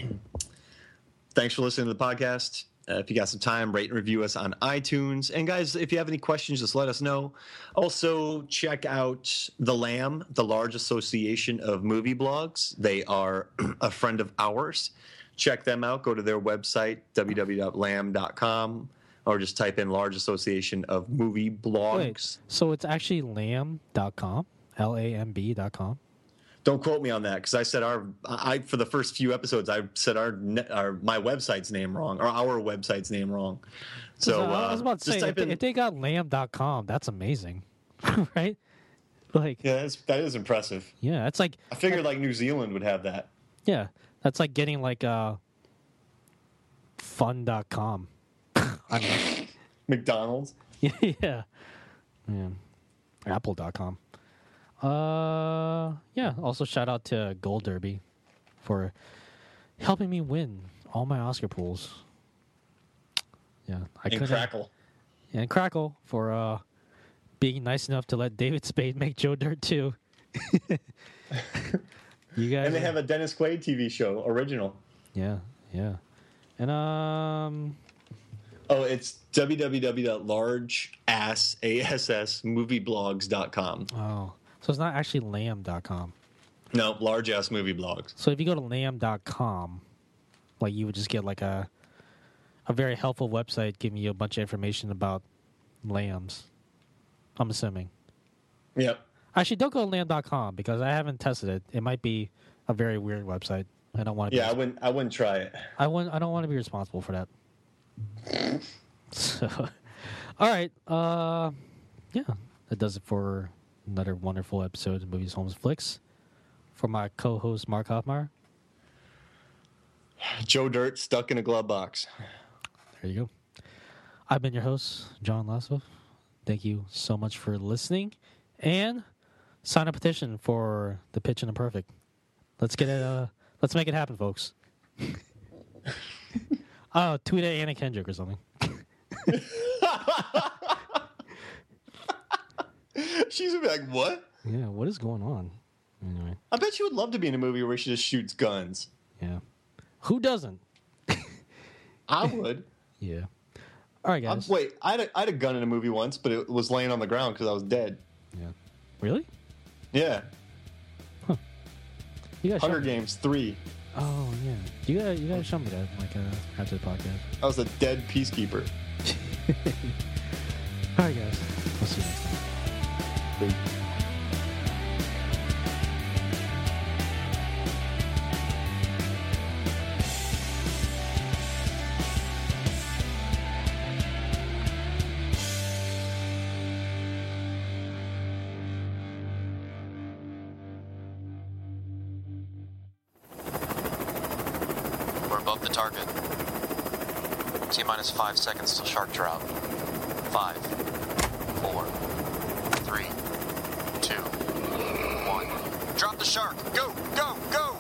thanks for listening to the podcast. Uh, if you got some time, rate and review us on iTunes. And guys, if you have any questions, just let us know. Also, check out The Lamb, the large association of movie blogs. They are a friend of ours. Check them out. Go to their website, w w w dot lamb dot com, or just type in large association of movie blogs. Wait, so it's actually lamb dot com, L A M B dot com. Don't quote me on that because I said our I for the first few episodes I said our, ne- our my website's name wrong or our website's name wrong. So I uh, was about to just say, type if, in. they, if they got lamb dot com, that's amazing, right? Like, Yeah, that's, that is impressive. yeah, it's like, I figured like New Zealand would have that. yeah, that's like getting like uh, fun dot com. I mean, McDonald's. yeah, yeah, apple dot com. Uh, yeah. Also, shout out to Gold Derby for helping me win all my Oscar pools. Yeah, I And couldn't. Crackle. And Crackle for uh, being nice enough to let David Spade make Joe Dirt too. You guys, And they are- have a Dennis Quaid T V show, original. yeah, yeah, and um, Oh, it's w w w dot large ass movie blogs dot com. oh, so it's not actually lamb dot com. No, large ass movie blogs. So if you go to lamb dot com, like you would just get like a a very helpful website giving you a bunch of information about lambs. I'm assuming. Yep. Actually, don't go to lamb dot com because I haven't tested it. It might be a very weird website. I don't want to. Yeah, I be, wouldn't. I wouldn't try it. I wouldn't. I don't want to be responsible for that. So, all right. Uh, yeah, that does it for another wonderful episode of Movies, Homes, Flicks. For my co-host, Mark Hoffmeyer. Joe Dirt stuck in a glove box. There you go. I've been your host, John Lassoff. Thank you so much for listening. And sign a petition for the Pitch and the Perfect. Let's get it. Uh, let's make it happen, folks. Oh, tweet at Anna Kendrick or something. She's gonna be like, "What? Yeah, what is going on?" Anyway, I bet she would love to be in a movie where she just shoots guns. yeah. Who doesn't? I would. Yeah. All right, I'm, guys. wait, I had, a, I had a gun in a movie once, but it was laying on the ground because I was dead. Yeah. Really? Yeah. You guys. Hunger Games three. Oh yeah. You gotta you gotta show me that like uh, after the podcast. I was a dead peacekeeper. All right, guys. We'll see you next time. Big. We're above the target. T minus five seconds till shark drop. Five, four, three, two, one. Drop the shark! Go, go, go!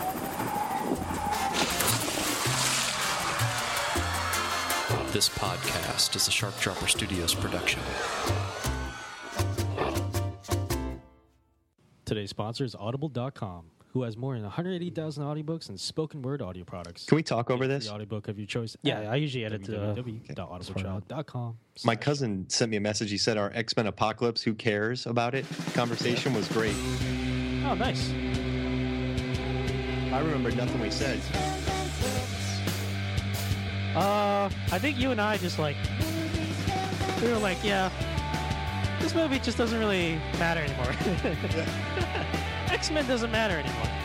This podcast is a Shark Dropper Studios production. Today's sponsor is Audible dot com, who has more than one hundred eighty thousand audiobooks and spoken word audio products. Can we talk over this? The audiobook of your choice. Yeah, I usually edit to, uh, w w w dot audible trial dot com. My cousin sent me a message. He said our X-Men Apocalypse, who cares about it? Conversation was great. Oh, nice. I remember nothing we said. Uh, I think you and I just like we were like, yeah, this movie just doesn't really matter anymore. X-Men doesn't matter anymore.